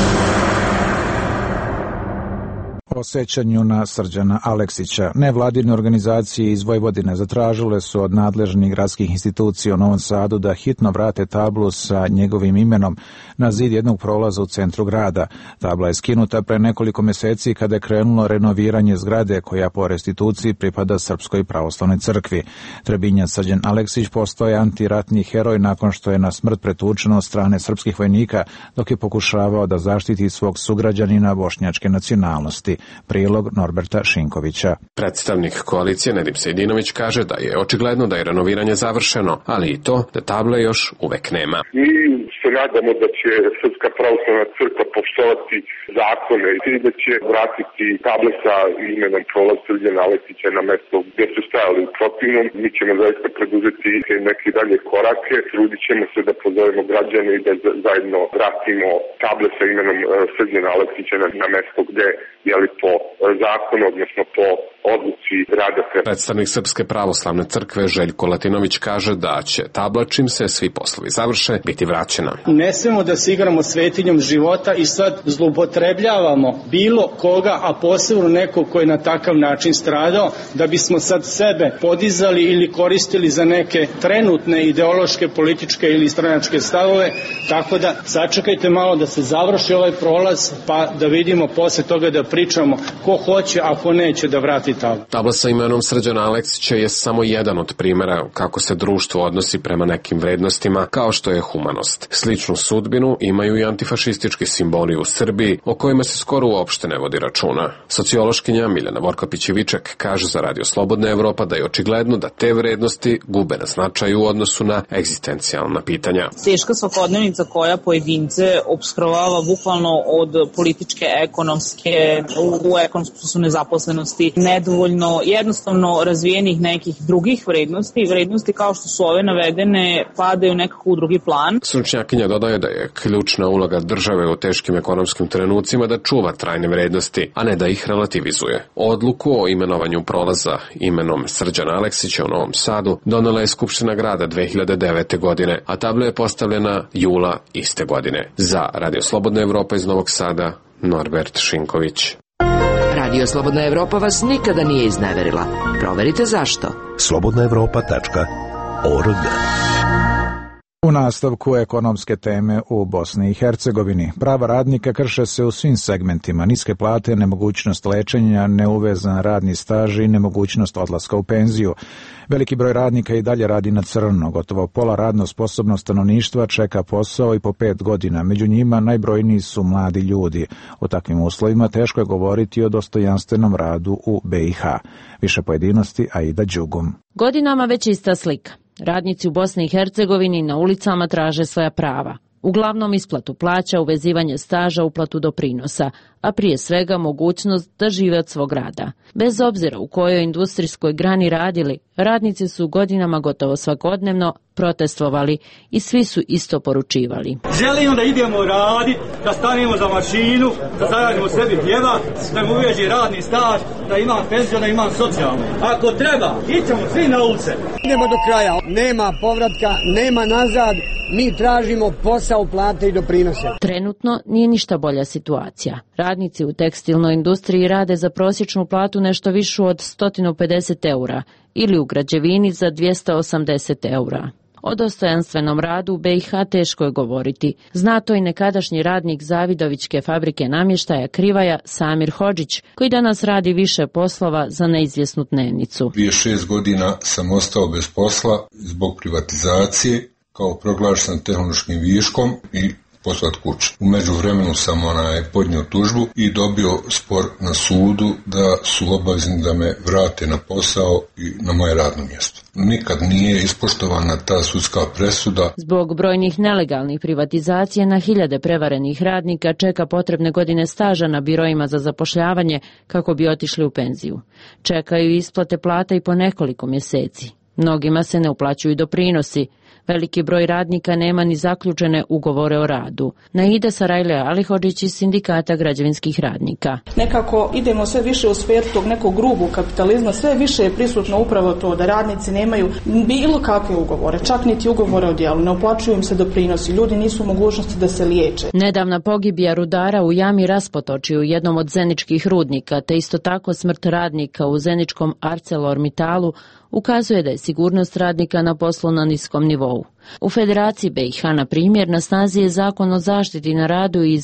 O sećanju na Srđana Aleksića. Nevladine organizacije iz Vojvodine zatražile su od nadležnih gradskih institucija u Novom Sadu da hitno vrate tablu sa njegovim imenom na zid jednog prolaza u centru grada. Tabla je skinuta pre nekoliko meseci kada je krenulo renoviranje zgrade koja po restituciji pripada Srpskoj pravoslavnoj crkvi. Trebinjac Srđan Aleksić postao je antiratni heroj nakon što je na smrt pretučen od strane srpskih vojnika dok je pokušavao da zaštiti svog sugrađanina bošnjačke nacionalnosti. Prilog Norberta Šinkovića. Predstavnik koalicije Nedim Sejdinović kaže da je očigledno da je renoviranje završeno, ali i to da table još uvek nema. Mi se nadamo da će Srpska pravoslavna crkva poštovati zakone i da će vratiti table sa imenom prolaz Srđana Aleksića na mesto gdje su stajali. U protivnom, mi ćemo zaista preduzeti neke dalje korake. Trudit ćemo se da pozovemo građane i da zajedno vratimo table sa imenom Srđana Aleksića na mesto gdje je po zakonu, odnosno po odluci grada. Predstavnik Srpske pravoslavne crkve Željko Latinović kaže da će tabla, čim se svi poslovi završe, biti vraćena. Ne smemo da se igramo svetinjom života i sad zloupotrebljavamo bilo koga, a posebno nekog ko je na takav način stradao, da bismo sad sebe podizali ili koristili za neke trenutne ideološke, političke ili stranačke stavove, tako da sačekajte malo da se završi ovaj prolaz, pa da vidimo posle toga da pričamo ko hoće, a ko neće da vrati tablu. Tabla sa imenom Srđana Aleksića je samo jedan od primjera kako se društvo odnosi prema nekim vrednostima, kao što je humanost. Sličnu sudbinu imaju i antifašistički simboli u Srbiji, o kojima se skoro uopšte ne vodi računa. Sociološkinja Miljana Vorkapić-Viček kaže za Radio Slobodna Evropa da je očigledno da te vrednosti gube na značaju u odnosu na egzistencijalna pitanja. Teška svakodnevnica koja pojedince opskrovava bukvalno od političke, ekonomske, u ekonomsku su nezaposlenosti, nedovoljno jednostavno razvijenih nekih drugih vrednosti kao što su ove navedene padaju nekako u drugi plan. Stručnjakinja dodaje da je ključna uloga države u teškim ekonomskim trenucima da čuva trajne vrednosti, a ne da ih relativizuje. Odluku o imenovanju prolaza imenom Srđana Aleksića u Novom Sadu donela je Skupština grada 2009. godine, a tabla je postavljena jula iste godine. Za Radio Slobodna Evropa iz Novog Sada, Norbert Šinković. Radio Slobodna Evropa vas nikada nije izneverila. Proverite zašto. slobodnaevropa.org org. U nastavku ekonomske teme u Bosni i Hercegovini. Prava radnika krše se u svim segmentima. Niske plate, nemogućnost lečenja, neuvezan radni staž i nemogućnost odlaska u penziju. Veliki broj radnika i dalje radi na crno. Gotovo pola radno sposobnog stanovništva čeka posao i po 5 godina. Među njima najbrojniji su mladi ljudi. U takvim uslovima teško je govoriti o dostojanstvenom radu u BiH. Više pojedinosti Aida Đugum. Godinama već ista slika. Radnici u Bosni i Hercegovini na ulicama traže svoja prava. Uglavnom isplatu plaća, uvezivanje staža, uplatu doprinosa, a prije svega mogućnost da žive od svog rada. Bez obzira u kojoj industrijskoj grani radili, radnici su godinama gotovo svakodnevno protestovali i svi su isto poručivali. Želimo da idemo raditi, da stanemo za mašinu, da zaradimo sebi hljeba, da mu uveži radni staž, da imam penziju, da imam socijalnu. Ako treba, ićemo svi na ulice. Idemo do kraja, nema povratka, nema nazad, mi tražimo posao, plate i doprinose. Trenutno nije ništa bolja situacija. Radnici u tekstilnoj industriji rade za prosječnu platu nešto višu od 150 eura ili u građevini za 280 eura. O dostojanstvenom radu u BiH teško je govoriti. Zna to i nekadašnji radnik Zavidovićke fabrike namještaja Krivaja Samir Hodžić, koji danas radi više poslova za neizvjesnu dnevnicu. Prije 6 godina sam ostao bez posla zbog privatizacije, kao proglašen tehnološkim viškom i poslat kući. U međuvremenu sam podnio tužbu i dobio spor na sudu da su obavezni da me vrate na posao i na moje radno mjesto. Nikad nije ispoštovana ta sudska presuda. Zbog brojnih nelegalnih privatizacija na hiljade prevarenih radnika čeka potrebne godine staža na biroima za zapošljavanje kako bi otišli u penziju. Čekaju isplate plata i po nekoliko mjeseci. Mnogima se ne uplaćuju doprinosi. Veliki broj radnika nema ni zaključene ugovore o radu. Naida Sarajle Alihodžić iz Sindikata građevinskih radnika. Nekako idemo sve više u sferu tog nekog grubog kapitalizma, sve više je prisutno upravo to da radnici nemaju bilo kakve ugovore, čak niti ugovore o djelu, ne uplaćuju im se doprinosi, ljudi nisu u mogućnosti da se liječe. Nedavna pogibija rudara u jami Raspotoči u jednom od zeničkih rudnika, te isto tako smrt radnika u zeničkom ArcelorMittalu ukazuje da je sigurnost radnika na poslu na niskom nivou. U Federaciji BiH, na primjer, na snazi je zakon o zaštiti na radu iz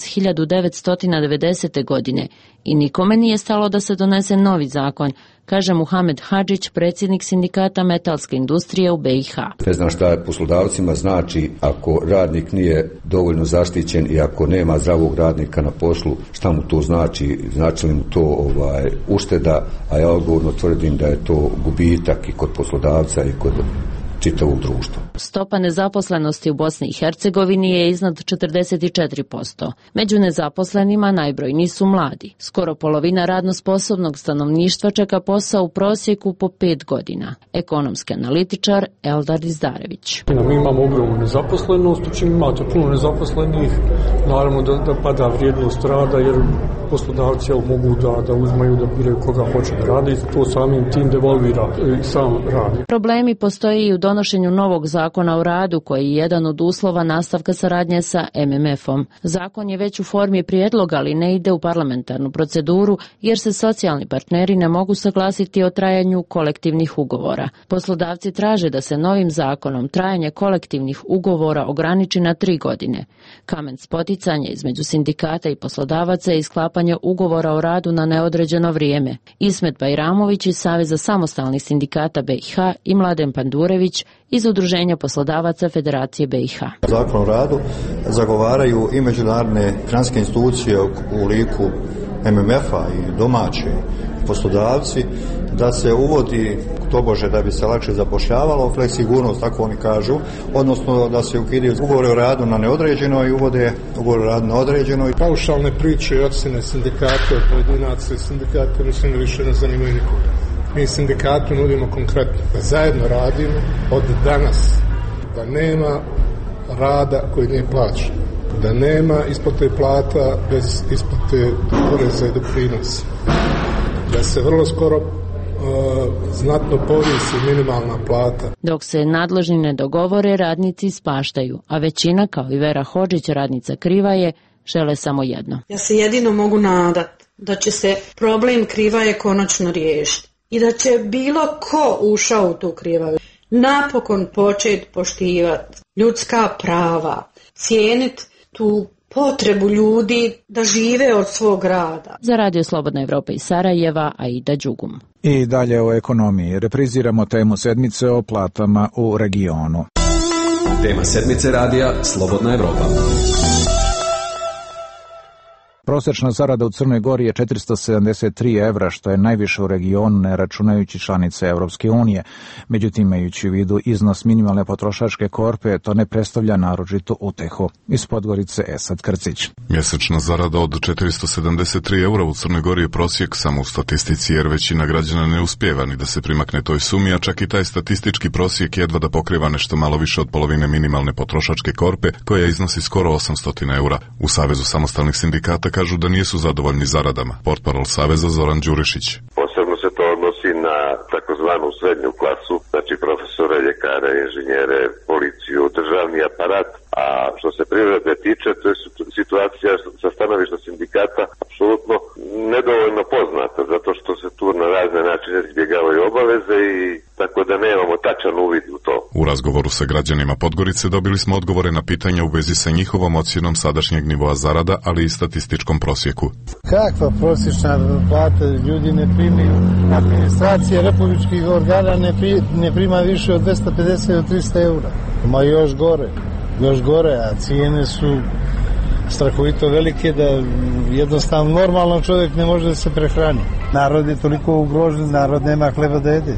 1990. godine i nikome nije stalo da se donese novi zakon, kaže Muhamed Hadžić, predsjednik Sindikata metalske industrije u BiH. Ne znam šta poslodavcima znači ako radnik nije dovoljno zaštićen i ako nema zdravog radnika na poslu, šta mu to znači, znači li mu to ušteda, a ja odgovorno tvrdim da je to gubitak i kod poslodavca i kod čitavog društva. Stopa nezaposlenosti u Bosni i Hercegovini je iznad 44%. Među nezaposlenima najbrojniji su mladi. Skoro polovina radno sposobnog stanovništva čeka posao u prosjeku po 5 godina. Ekonomski analitičar Eldar Izdarević. Mi imamo ogromnu nezaposlenost, čim imate puno nezaposlenih, naravno da pada vrijednost rada jer poslodavci mogu da uzmaju, da biraju koga hoće da radi, to samim tim devalvira i sam radi. Problemi postoji i u donošenju novog zakona o radu koji je jedan od uslova nastavka saradnje sa MMF-om. Zakon je već u formi prijedloga, ali ne ide u parlamentarnu proceduru jer se socijalni partneri ne mogu saglasiti o trajanju kolektivnih ugovora. Poslodavci traže da se novim zakonom trajanje kolektivnih ugovora ograniči na 3 godine. Kamen spoticanja između sindikata i poslodavaca je isklapanje ugovora o radu na neodređeno vrijeme. Ismet Bajramović iz Saveza samostalnih sindikata BiH i Mladen Pandurević iz Udruženja poslodavaca Federacije BiH. Zakon o radu zagovaraju i međunarodne financijske institucije u liku MMF-a i domaći poslodavci da se uvodi tobože da bi se lakše zapošljavalo, fleksigurnost, tako oni kažu, odnosno da se ukidaju ugovore o radu na neodređeno i uvode ugovore o radu na određeno. Paušalne priče i ocjene sindikata, pojedinaca i sindikata mislim da više ne zanimaju nikoga. Mi sindikatu nudimo konkretno da zajedno radimo od danas, da nema rada koji nije plaćen, da nema isplate plata bez isplate poreza i doprinosa, da se vrlo skoro znatno povisi minimalna plata. Dok se nadležni ne dogovore, radnici ispaštaju, a većina, kao i Vera Hodžić, radnica Krivaje, žele samo jedno. Ja se jedino mogu nadati da će se problem Krivaje konačno riješiti i da će bilo ko ušao u tu Krivaju napokon početi poštivati ljudska prava, cijeniti tu potrebu ljudi da žive od svog rada. Za Radio Slobodna Evropa iz Sarajeva, Aida Đugum. I dalje o ekonomiji. Repriziramo temu sedmice o platama u regionu. Tema sedmice radija Slobodna Evropa. Prosječna zarada u Crnoj Gori je 473 evra, što je najviše u regionu, ne računajući članice Evropske unije. Međutim, imajući u vidu iznos minimalne potrošačke korpe, to ne predstavlja naročitu utehu. Iz Podgorice Esad Krcić. Mjesečna zarada od 473 evra u Crnoj Gori je prosjek samo u statistici, jer većina građana ne uspijeva ni da se primakne toj sumi, a čak i taj statistički prosjek jedva da pokriva nešto malo više od polovine minimalne potrošačke korpe, koja iznosi skoro 800 evra. U Savezu samostalnih sindikata kažu da nisu zadovoljni zaradama. Portparol Saveza Zoran Đurišić. Posebno se to odnosi na takozvanu srednju klasu, znači profesore, ljekare, inženjere, policiju, državni aparat, a što se privrede tiče, to je situacija sa stanovišta sindikata apsolutno nedovoljno poznata, zato što se tu na razne načine izbjegavaju obaveze i tako da nemamo tačan uvid u to. U razgovoru sa građanima Podgorice dobili smo odgovore na pitanja u vezi sa njihovom ocjenom sadašnjeg nivoa zarada, ali i statističkom prosjeku. Kakva prosječna plata? Ljudi ne primaju. Administracija republičkih organa ne prima više od 250 do 300 eura. Ma još gore, a cijene su strahovito velike da jednostavno normalno čovjek ne može da se prehrani. Narod je toliko ugrožen, narod nema hleba da jede.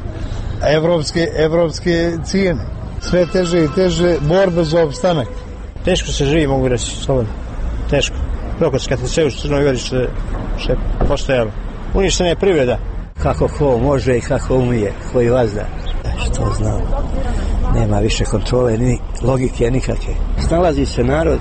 Evropske cijene, sve teže i teže, borbe za opstanak. Teško se živi, mogu reći, slobodno. Teško. Kad se sve u Crnoj Gori što je postojalo. Uništena je privreda. Kako ko može i kako umije, koji vazda. Što znam, nema više kontrole, ni logike nikakve. Snalazi se narod,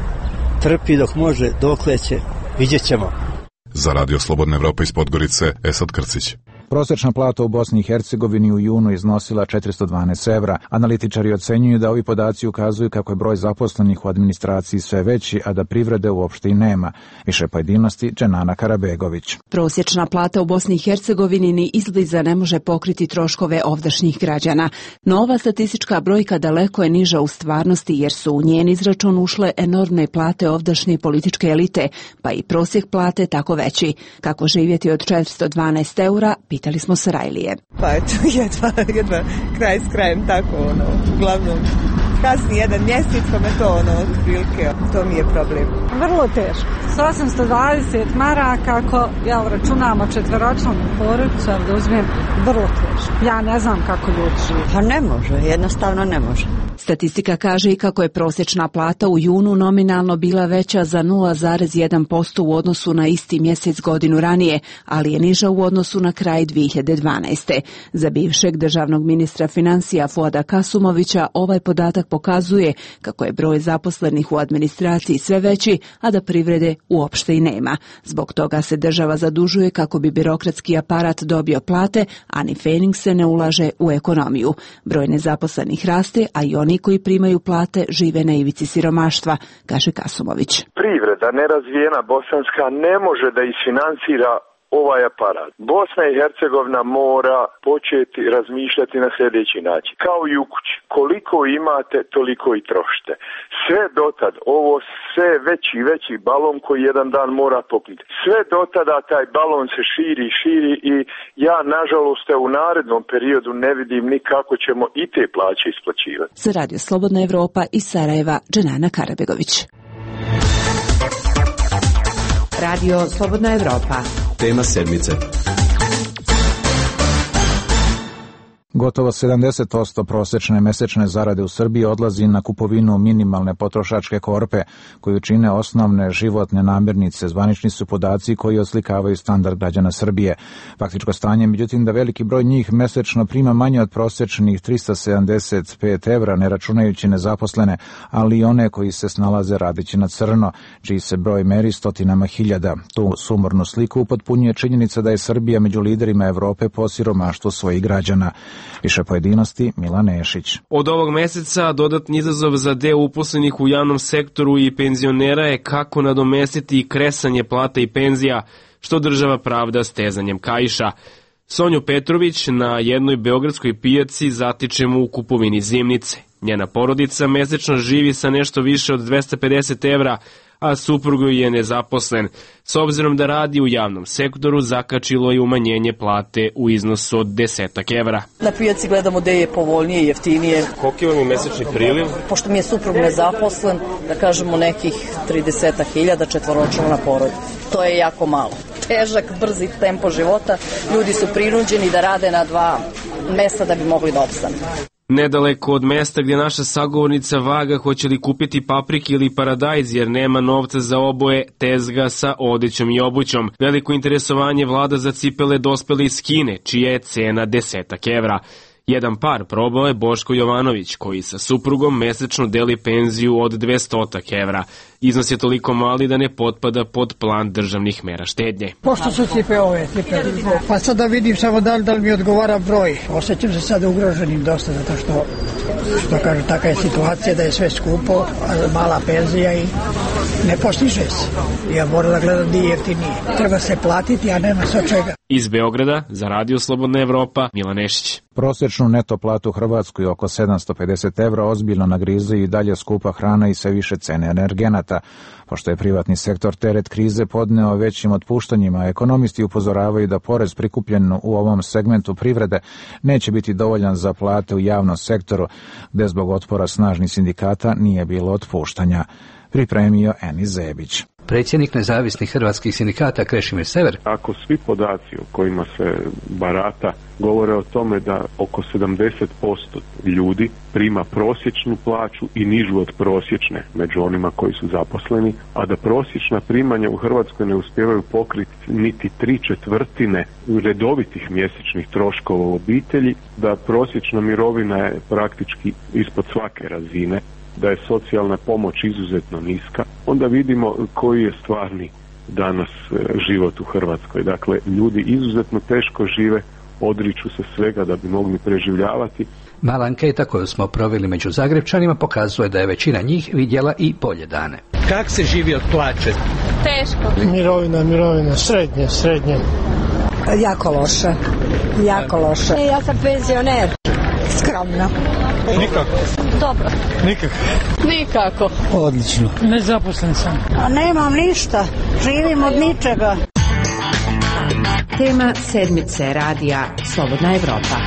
trpi dok može, dokle će, vidjet ćemo. Za Radio Slobodna Evropa iz Podgorice, Esad Krcić. Prosječna plata u Bosni i Hercegovini u junu iznosila 412 evra. Analitičari ocenjuju da ovi podaci ukazuju kako je broj zaposlenih u administraciji sve veći, a da privrede uopšte i nema. Više pojedinosti Dženana Karabegović. Prosječna plata u Bosni i Hercegovini ni izbliza ne može pokriti troškove ovdašnjih građana. No ova statistička brojka daleko je niža u stvarnosti, jer su u njen izračun ušle enormne plate ovdašnje političke elite, pa i prosjek plate tako veći. Kako živjeti od 412 eura, pitali smo Sarajlije. Pa eto, jedva kraj s krajem tako, uglavnom kasni jedan mjesec, pa me to otprilike, to mi je problem. Vrlo teško. 820 maraka, ako ja uračunamo četveročnu porodicu, da uzmem, vrlo teško. Ja ne znam kako ljudi žive. Pa ne može, jednostavno ne može. Statistika kaže i kako je prosječna plata u junu nominalno bila veća za 0,1% u odnosu na isti mjesec godinu ranije, ali je niža u odnosu na kraj 2012. Za bivšeg državnog ministra financija Fuada Kasumovića ovaj podatak pokazuje kako je broj zaposlenih u administraciji sve veći, a da privrede uopšte i nema. Zbog toga se država zadužuje kako bi birokratski aparat dobio plate, a ni fening se ne ulaže u ekonomiju. Broj nezaposlenih raste, a i oni koji primaju plate žive na ivici siromaštva, kaže Kasumović. Privreda nerazvijena bosanska ne može da isfinansira ovaj aparat. Bosna i Hercegovina mora početi razmišljati na sljedeći način. Kao i u kući. Koliko imate, toliko i trošite. Sve dotad, ovo sve veći balon koji jedan dan mora popniti. Sve dotada taj balon se širi i ja nažalost u narednom periodu ne vidim ni kako ćemo i te plaće isplaćivati. Za Radio Slobodna Evropa iz Sarajeva, Dženana Karabegović. Radio Slobodna Evropa. Tema sedmice. Gotovo 70% prosječne mesečne zarade u Srbiji odlazi na kupovinu minimalne potrošačke korpe, koju čine osnovne životne namirnice. Zvanični su podaci koji oslikavaju standard građana Srbije. Faktičko stanje, međutim, da veliki broj njih mesečno prima manje od prosječnih 375 evra, ne računajući nezaposlene, ali i one koji se snalaze radeći na crno, čiji se broj meri stotinama hiljada. Tu sumornu sliku upotpunjuje činjenica da je Srbija među liderima Evrope po siromaštvu svojih građana. Više pojedinosti Milan Nešić. Od ovog meseca dodatni izazov za deo uposlenih u javnom sektoru i penzionera je kako nadomestiti kresanje plata i penzija, što država pravda stezanjem kaiša. Sonju Petrović na jednoj beogradskoj pijaci zatičemo u kupovini zimnice. Njena porodica mesečno živi sa nešto više od 250 evra, a suprug je nezaposlen. S obzirom da radi u javnom sektoru, zakačilo je umanjenje plate u iznosu od 10 evra. Na pijaci gledamo gde je povoljnije i jeftinije. Koliki vam je mesečni priliv? Pošto mi je suprug nezaposlen, da kažemo nekih 30.000 četvoročlana porodica. To je jako malo. Težak, brzi tempo života. Ljudi su prinuđeni da rade na 2 mesta da bi mogli da opstanu. Nedaleko od mesta gdje naša sagovornica vaga hoće li kupiti paprike ili paradajz jer nema novca za oboje, tezga sa odećom i obućom. Veliko interesovanje vlada za cipele dospele iz Kine, čija je cena 10 evra. Jedan par probao je Boško Jovanović, koji sa suprugom mesečno deli penziju od 200 evra. Iznos je toliko mali da ne potpada pod plan državnih mera štednje. Pošto su cipe ove, pa sad da vidim samo da li mi odgovara broj. Osjećam se sad ugroženim dosta, zato što kažu, taka je situacija da je sve skupo, a mala penzija i ne postiže se. Ja moram da gledam di je jeftinije. Treba se platiti, a nema se od čega. Iz Beograda, za Radio Slobodna Evropa, Milan Nešić. Prosječnu neto platu u Hrvatskoj oko 750 evra ozbiljno nagrize i dalje skupa hrana i sve više cene energenata. Pošto je privatni sektor teret krize podneo većim otpuštanjima, ekonomisti upozoravaju da porez prikupljen u ovom segmentu privrede neće biti dovoljan za plate u javnom sektoru, gde zbog otpora snažnih sindikata nije bilo otpuštanja. Pripremio Eni Zebić. Predsjednik nezavisnih hrvatskih sindikata Krešimir Sever. Ako svi podaci o kojima se barata govore o tome da oko 70% ljudi prima prosječnu plaću i nižu od prosječne među onima koji su zaposleni, a da prosječna primanja u Hrvatskoj ne uspijevaju pokriti niti 3/4 redovitih mjesečnih troškova u obitelji, da prosječna mirovina je praktički ispod svake razine, da je socijalna pomoć izuzetno niska, onda vidimo koji je stvarni danas život u Hrvatskoj. Dakle, ljudi izuzetno teško žive, odriču se svega da bi mogli preživljavati. Mala anketa koju smo proveli među Zagrebčanima pokazuje da je većina njih vidjela i bolje dane. Kako se živi od plaće? Teško. Mirovina, srednje. Jako loše. Ja sam penzioner. Skromno. Nikako. Dobro. Nikako. Odlično. Nezaposlen sam. A nemam ništa. Živim od ničega. Tema sedmice radija Slobodna Evropa.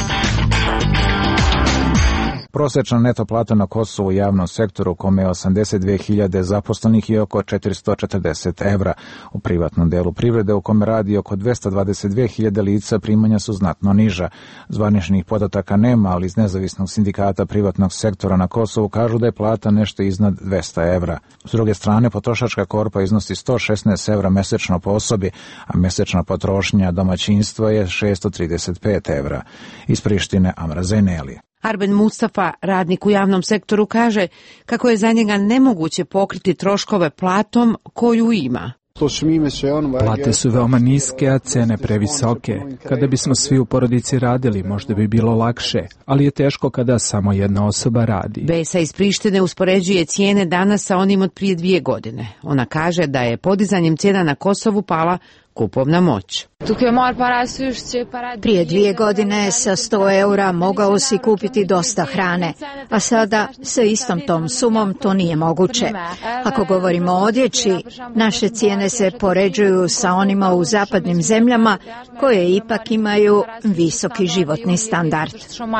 Prosječna neto plata na Kosovu u javnom sektoru, kome je 82.000 zaposlenih i oko 440 evra. U privatnom delu privrede, u kome radi oko 222.000 lica, primanja su znatno niža. Zvaničnih podataka nema, ali iz nezavisnog sindikata privatnog sektora na Kosovu kažu da je plata nešto iznad 200 evra. S druge strane, potrošačka korpa iznosi 116 evra mesečno po osobi, a mesečna potrošnja domaćinstva je 635 evra. Iz Prištine, Amra Zajneli. Arben Mustafa, radnik u javnom sektoru, kaže kako je za njega nemoguće pokriti troškove platom koju ima. Plate su veoma niske, a cene previsoke. Kada bismo svi u porodici radili, možda bi bilo lakše, ali je teško kada samo jedna osoba radi. Besa iz Prištine uspoređuje cijene danas sa onim od prije 2 godine. Ona kaže da je podizanjem cijena na Kosovu pala kupovna moć. Prije 2 godine sa 100 eura mogao si kupiti dosta hrane, a sada sa istom tom sumom to nije moguće. Ako govorimo o odjeći, naše cijene se poređuju sa onima u zapadnim zemljama koje ipak imaju visoki životni standard.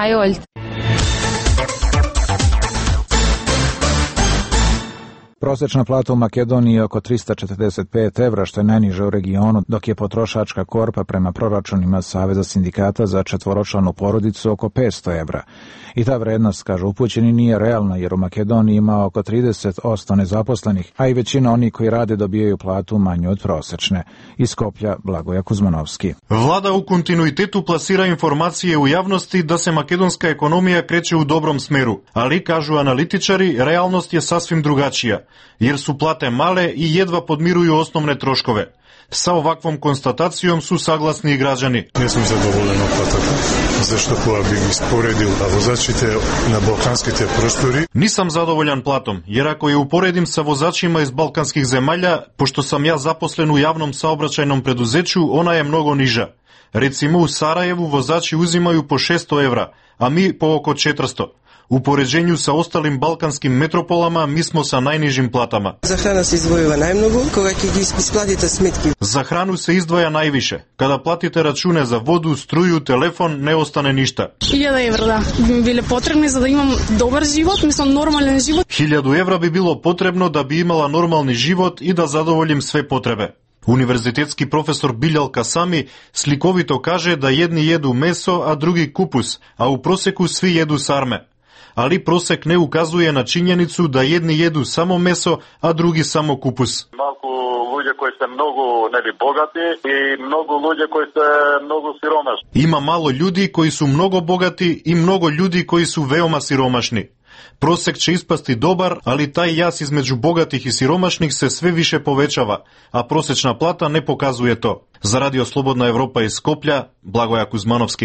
Prosječna plata u Makedoniji je oko 345 evra, što je najniža u regionu, dok je potrošačka korpa prema proračunima Saveza sindikata za četvoročlanu porodicu oko 500 evra. I ta vrednost, kažu upućeni, nije realna, jer u Makedoniji ima oko 30% nezaposlenih, a i većina onih koji rade dobijaju platu manju od prosječne. Iz Skoplja, Blagoja Kuzmanovski. Vlada u kontinuitetu plasira informacije u javnosti da se makedonska ekonomija kreće u dobrom smeru, ali, kažu analitičari, realnost je sasvim drugačija, jer su plate male i jedva podmiruju osnovne troškove. Sa ovakvom konstatacijom su saglasni i građani. Nisam zadovoljan plataka, zašto koja bi mi sporedil vozačite na balkanskite prostori. Nisam zadovoljan platom, jer ako je uporedim sa vozačima iz balkanskih zemalja, pošto sam ja zaposlen u javnom saobraćajnom preduzeću, ona je mnogo niža. Recimo u Sarajevu vozači uzimaju po 600 evra, a mi po oko 400. U poređenju sa ostalim balkanskim metropolama mi smo sa najnižim platama. За храна се издвојува најмногу, кога ќе ги исплатите сметки. За храну се издваја највише. Када платите рачуне за воду, струју, телефон, не остане ништа. 1000 евра, да. Би ми биле потребни за да имам добар живот, мислам нормален живот. 1000 евра би било потребно да би имала нормални живот и да задоволим све потребе. Универзитетски професор Билјал Касами сликовито каже да едни једу месо, а други купус, а у просеку сви једу сарме. Ali prosek ne ukazuje na činjenicu da jedni jedu samo meso, a drugi samo kupus. Малку луѓе кои се многу богати и многу луѓе кои се многу сиромашни. Има мало ljudi koji su mnogo bogati i mnogo ljudi koji su veoma siromašni. Prosek će ispasti dobar, ali taj jaz između bogatih i siromašnih se sve više povećava, a prosečna plata ne pokazuje to. Za Radio Slobodna Evropa iz Skoplja, Blagoja Kuzmanovski.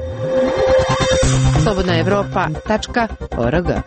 slobodnaevropa.org.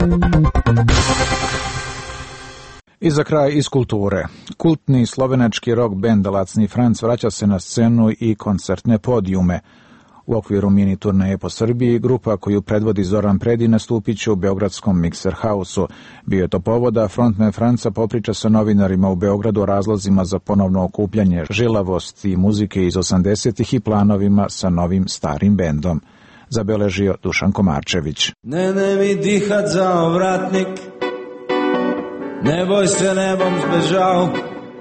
I za kraj iz kulture. Kultni slovenački rock bend Lacni Franc vraća se na scenu i koncertne podijume. U okviru mini turneje po Srbiji, grupa koju predvodi Zoran Predin nastupit će u beogradskom Mixer House-u. Bio je to povod da frontman Franca popriča sa novinarima u Beogradu o razlozima za ponovno okupljanje, žilavosti muzike iz 80-ih i planovima sa novim starim bendom. Zabeležio Dušan Komarčević. Ne mi dihat za ovratnik, ne boj se nebom zbežao.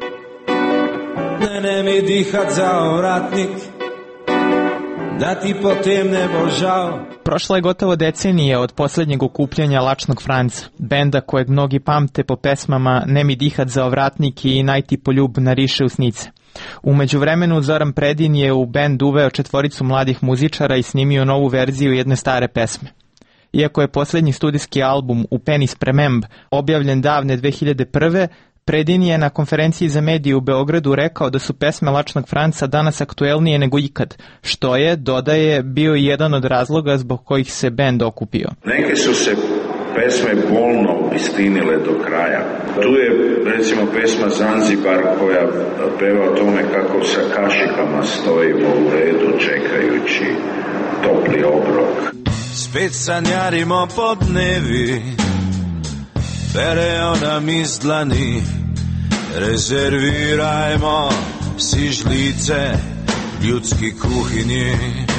Ne mi dihat za ovratnik, da ti potem ne bo žao. Prošla je gotovo decenija od posljednjeg okupljanja Lačnog Franca, benda kojeg mnogi pamte po pesmama Ne mi dihat za ovratnik i Najti poljub nariše usnice. U međuvremenu Zoran Predin je u bend uveo 4 mladih muzičara i snimio novu verziju jedne stare pesme. Iako je posljednji studijski album U Penis Prememb objavljen davne 2001. Predin je na konferenciji za medije u Beogradu rekao da su pesme Lačnog Franca danas aktuelnije nego ikad, što je, dodaje, bio i jedan od razloga zbog kojih se bend okupio. Neke su se pesme bolno istinile do kraja. Tu je recimo pesma Zanzibar koja peva o tome kako sa kašikama stojimo u redu čekajući topli obrok. Spet sanjarimo podnevi, pereo nam iz dlani, rezervirajmo si žlice ljudski kuhinji.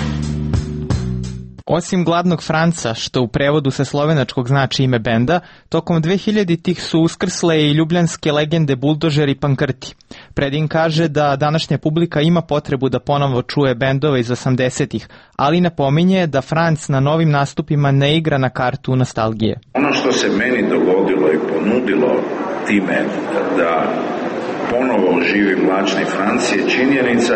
Osim Gladnog Franca, što u prevodu sa slovenačkog znači ime benda, tokom 2000-ih su uskrsle i ljubljanske legende Buldožer i Pankrti. Predin kaže da današnja publika ima potrebu da ponovo čuje bendove iz 80-ih, ali napominje da Franc na novim nastupima ne igra na kartu nostalgije. Ono što se meni dogodilo i ponudilo time da ponovo živim Lačni Franc je činjenica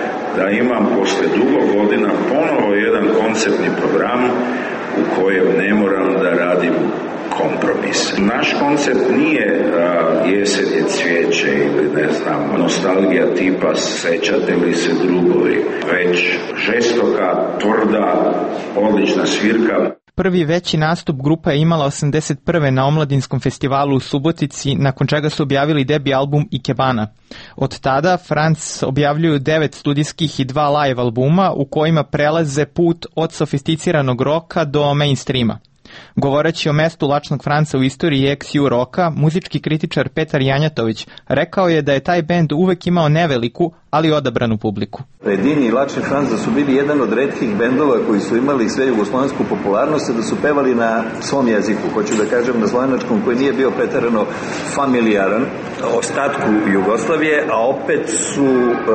da imam posle dugo godina ponovo jedan konceptni program u kojem ne moram da radim kompromis. Naš koncept nije jesen je cvijeće ili ne znam, nostalgija tipa sećate li se drugovi, već žestoka, tvrda, odlična svirka. Prvi veći nastup grupa je imala 81. na Omladinskom festivalu u Subotici, nakon čega su objavili debi album Ikebana. Od tada Franc objavljuju 9 studijskih i 2 live albuma u kojima prelaze put od sofisticiranog roka do mainstreama. Govoreći o mestu Lačnog Franca u istoriji ex-ju roka, muzički kritičar Petar Janjatović rekao je da je taj bend uvek imao neveliku, ali odabranu publiku. Predin i Lačni Franc su bili jedan od retkih bendova koji su imali sve jugoslovensku popularnost, da su pevali na svom jeziku, hoću da kažem na slovenačkom, koji nije bio preterano familijaran ostatku Jugoslavije, a opet su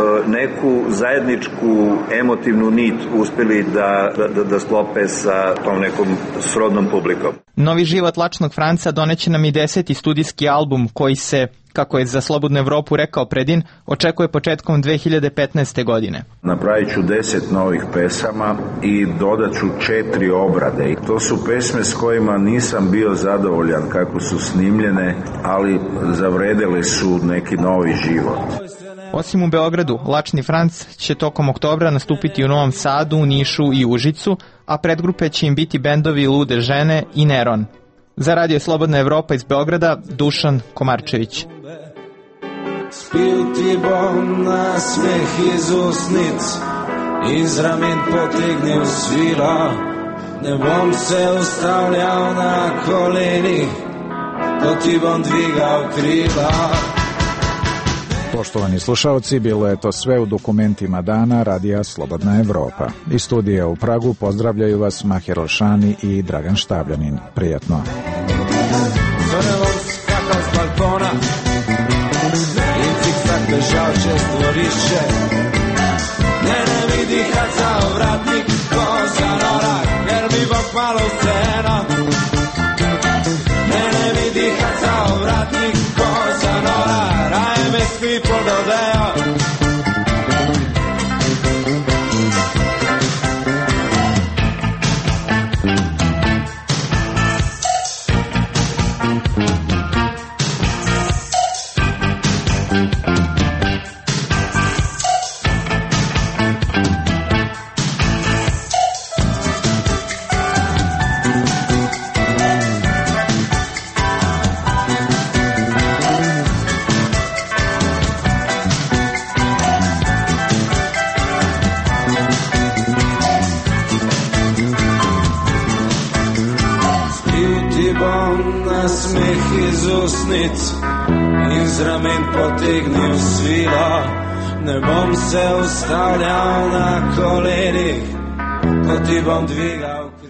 neku zajedničku emotivnu nit uspeli da sklope sa tom nekom srodnom publikom. Novi život Lačnog Franca doneće nam i 10. studijski album koji se, kako je za Slobodnu Evropu rekao Predin, očekuje početkom 2015. godine. Napravit ću 10 novih pesama i dodat ću 4 obrade. To su pesme s kojima nisam bio zadovoljan kako su snimljene, ali zavredele su neki novi život. Osim u Beogradu, Lačni Franc će tokom oktobra nastupiti u Novom Sadu, Nišu i Užicu, a predgrupe će im biti bendovi Lude žene i Neron. Za Radio Slobodna Evropa iz Beograda, Dušan Komarčević. Spil ti bom na smeh iz usnic, iz ramen potegnil svila, ne bom se ustavljal na koleni, to ti bom dvigal krila. Poštovani slušalci, bilo je to sve u dokumentima dana Radija Slobodna Evropa. Iz studija u Pragu pozdravljaju vas Mahir Olšani i Dragan Štabljanin. Prijatno. Zorelom skakao s balkona i ciksak bežao čez dvorište. Ne vidi kad za ovratnik ko za norak, jer bi Bog malo u scena. Ne vidi kad za ovratnik ko za norak, raje me sklipo dodeo. Smeh iz usnic, iz ramen potegnil svila, ne bom se ustavljal na kolenih, ko ti bom dvigal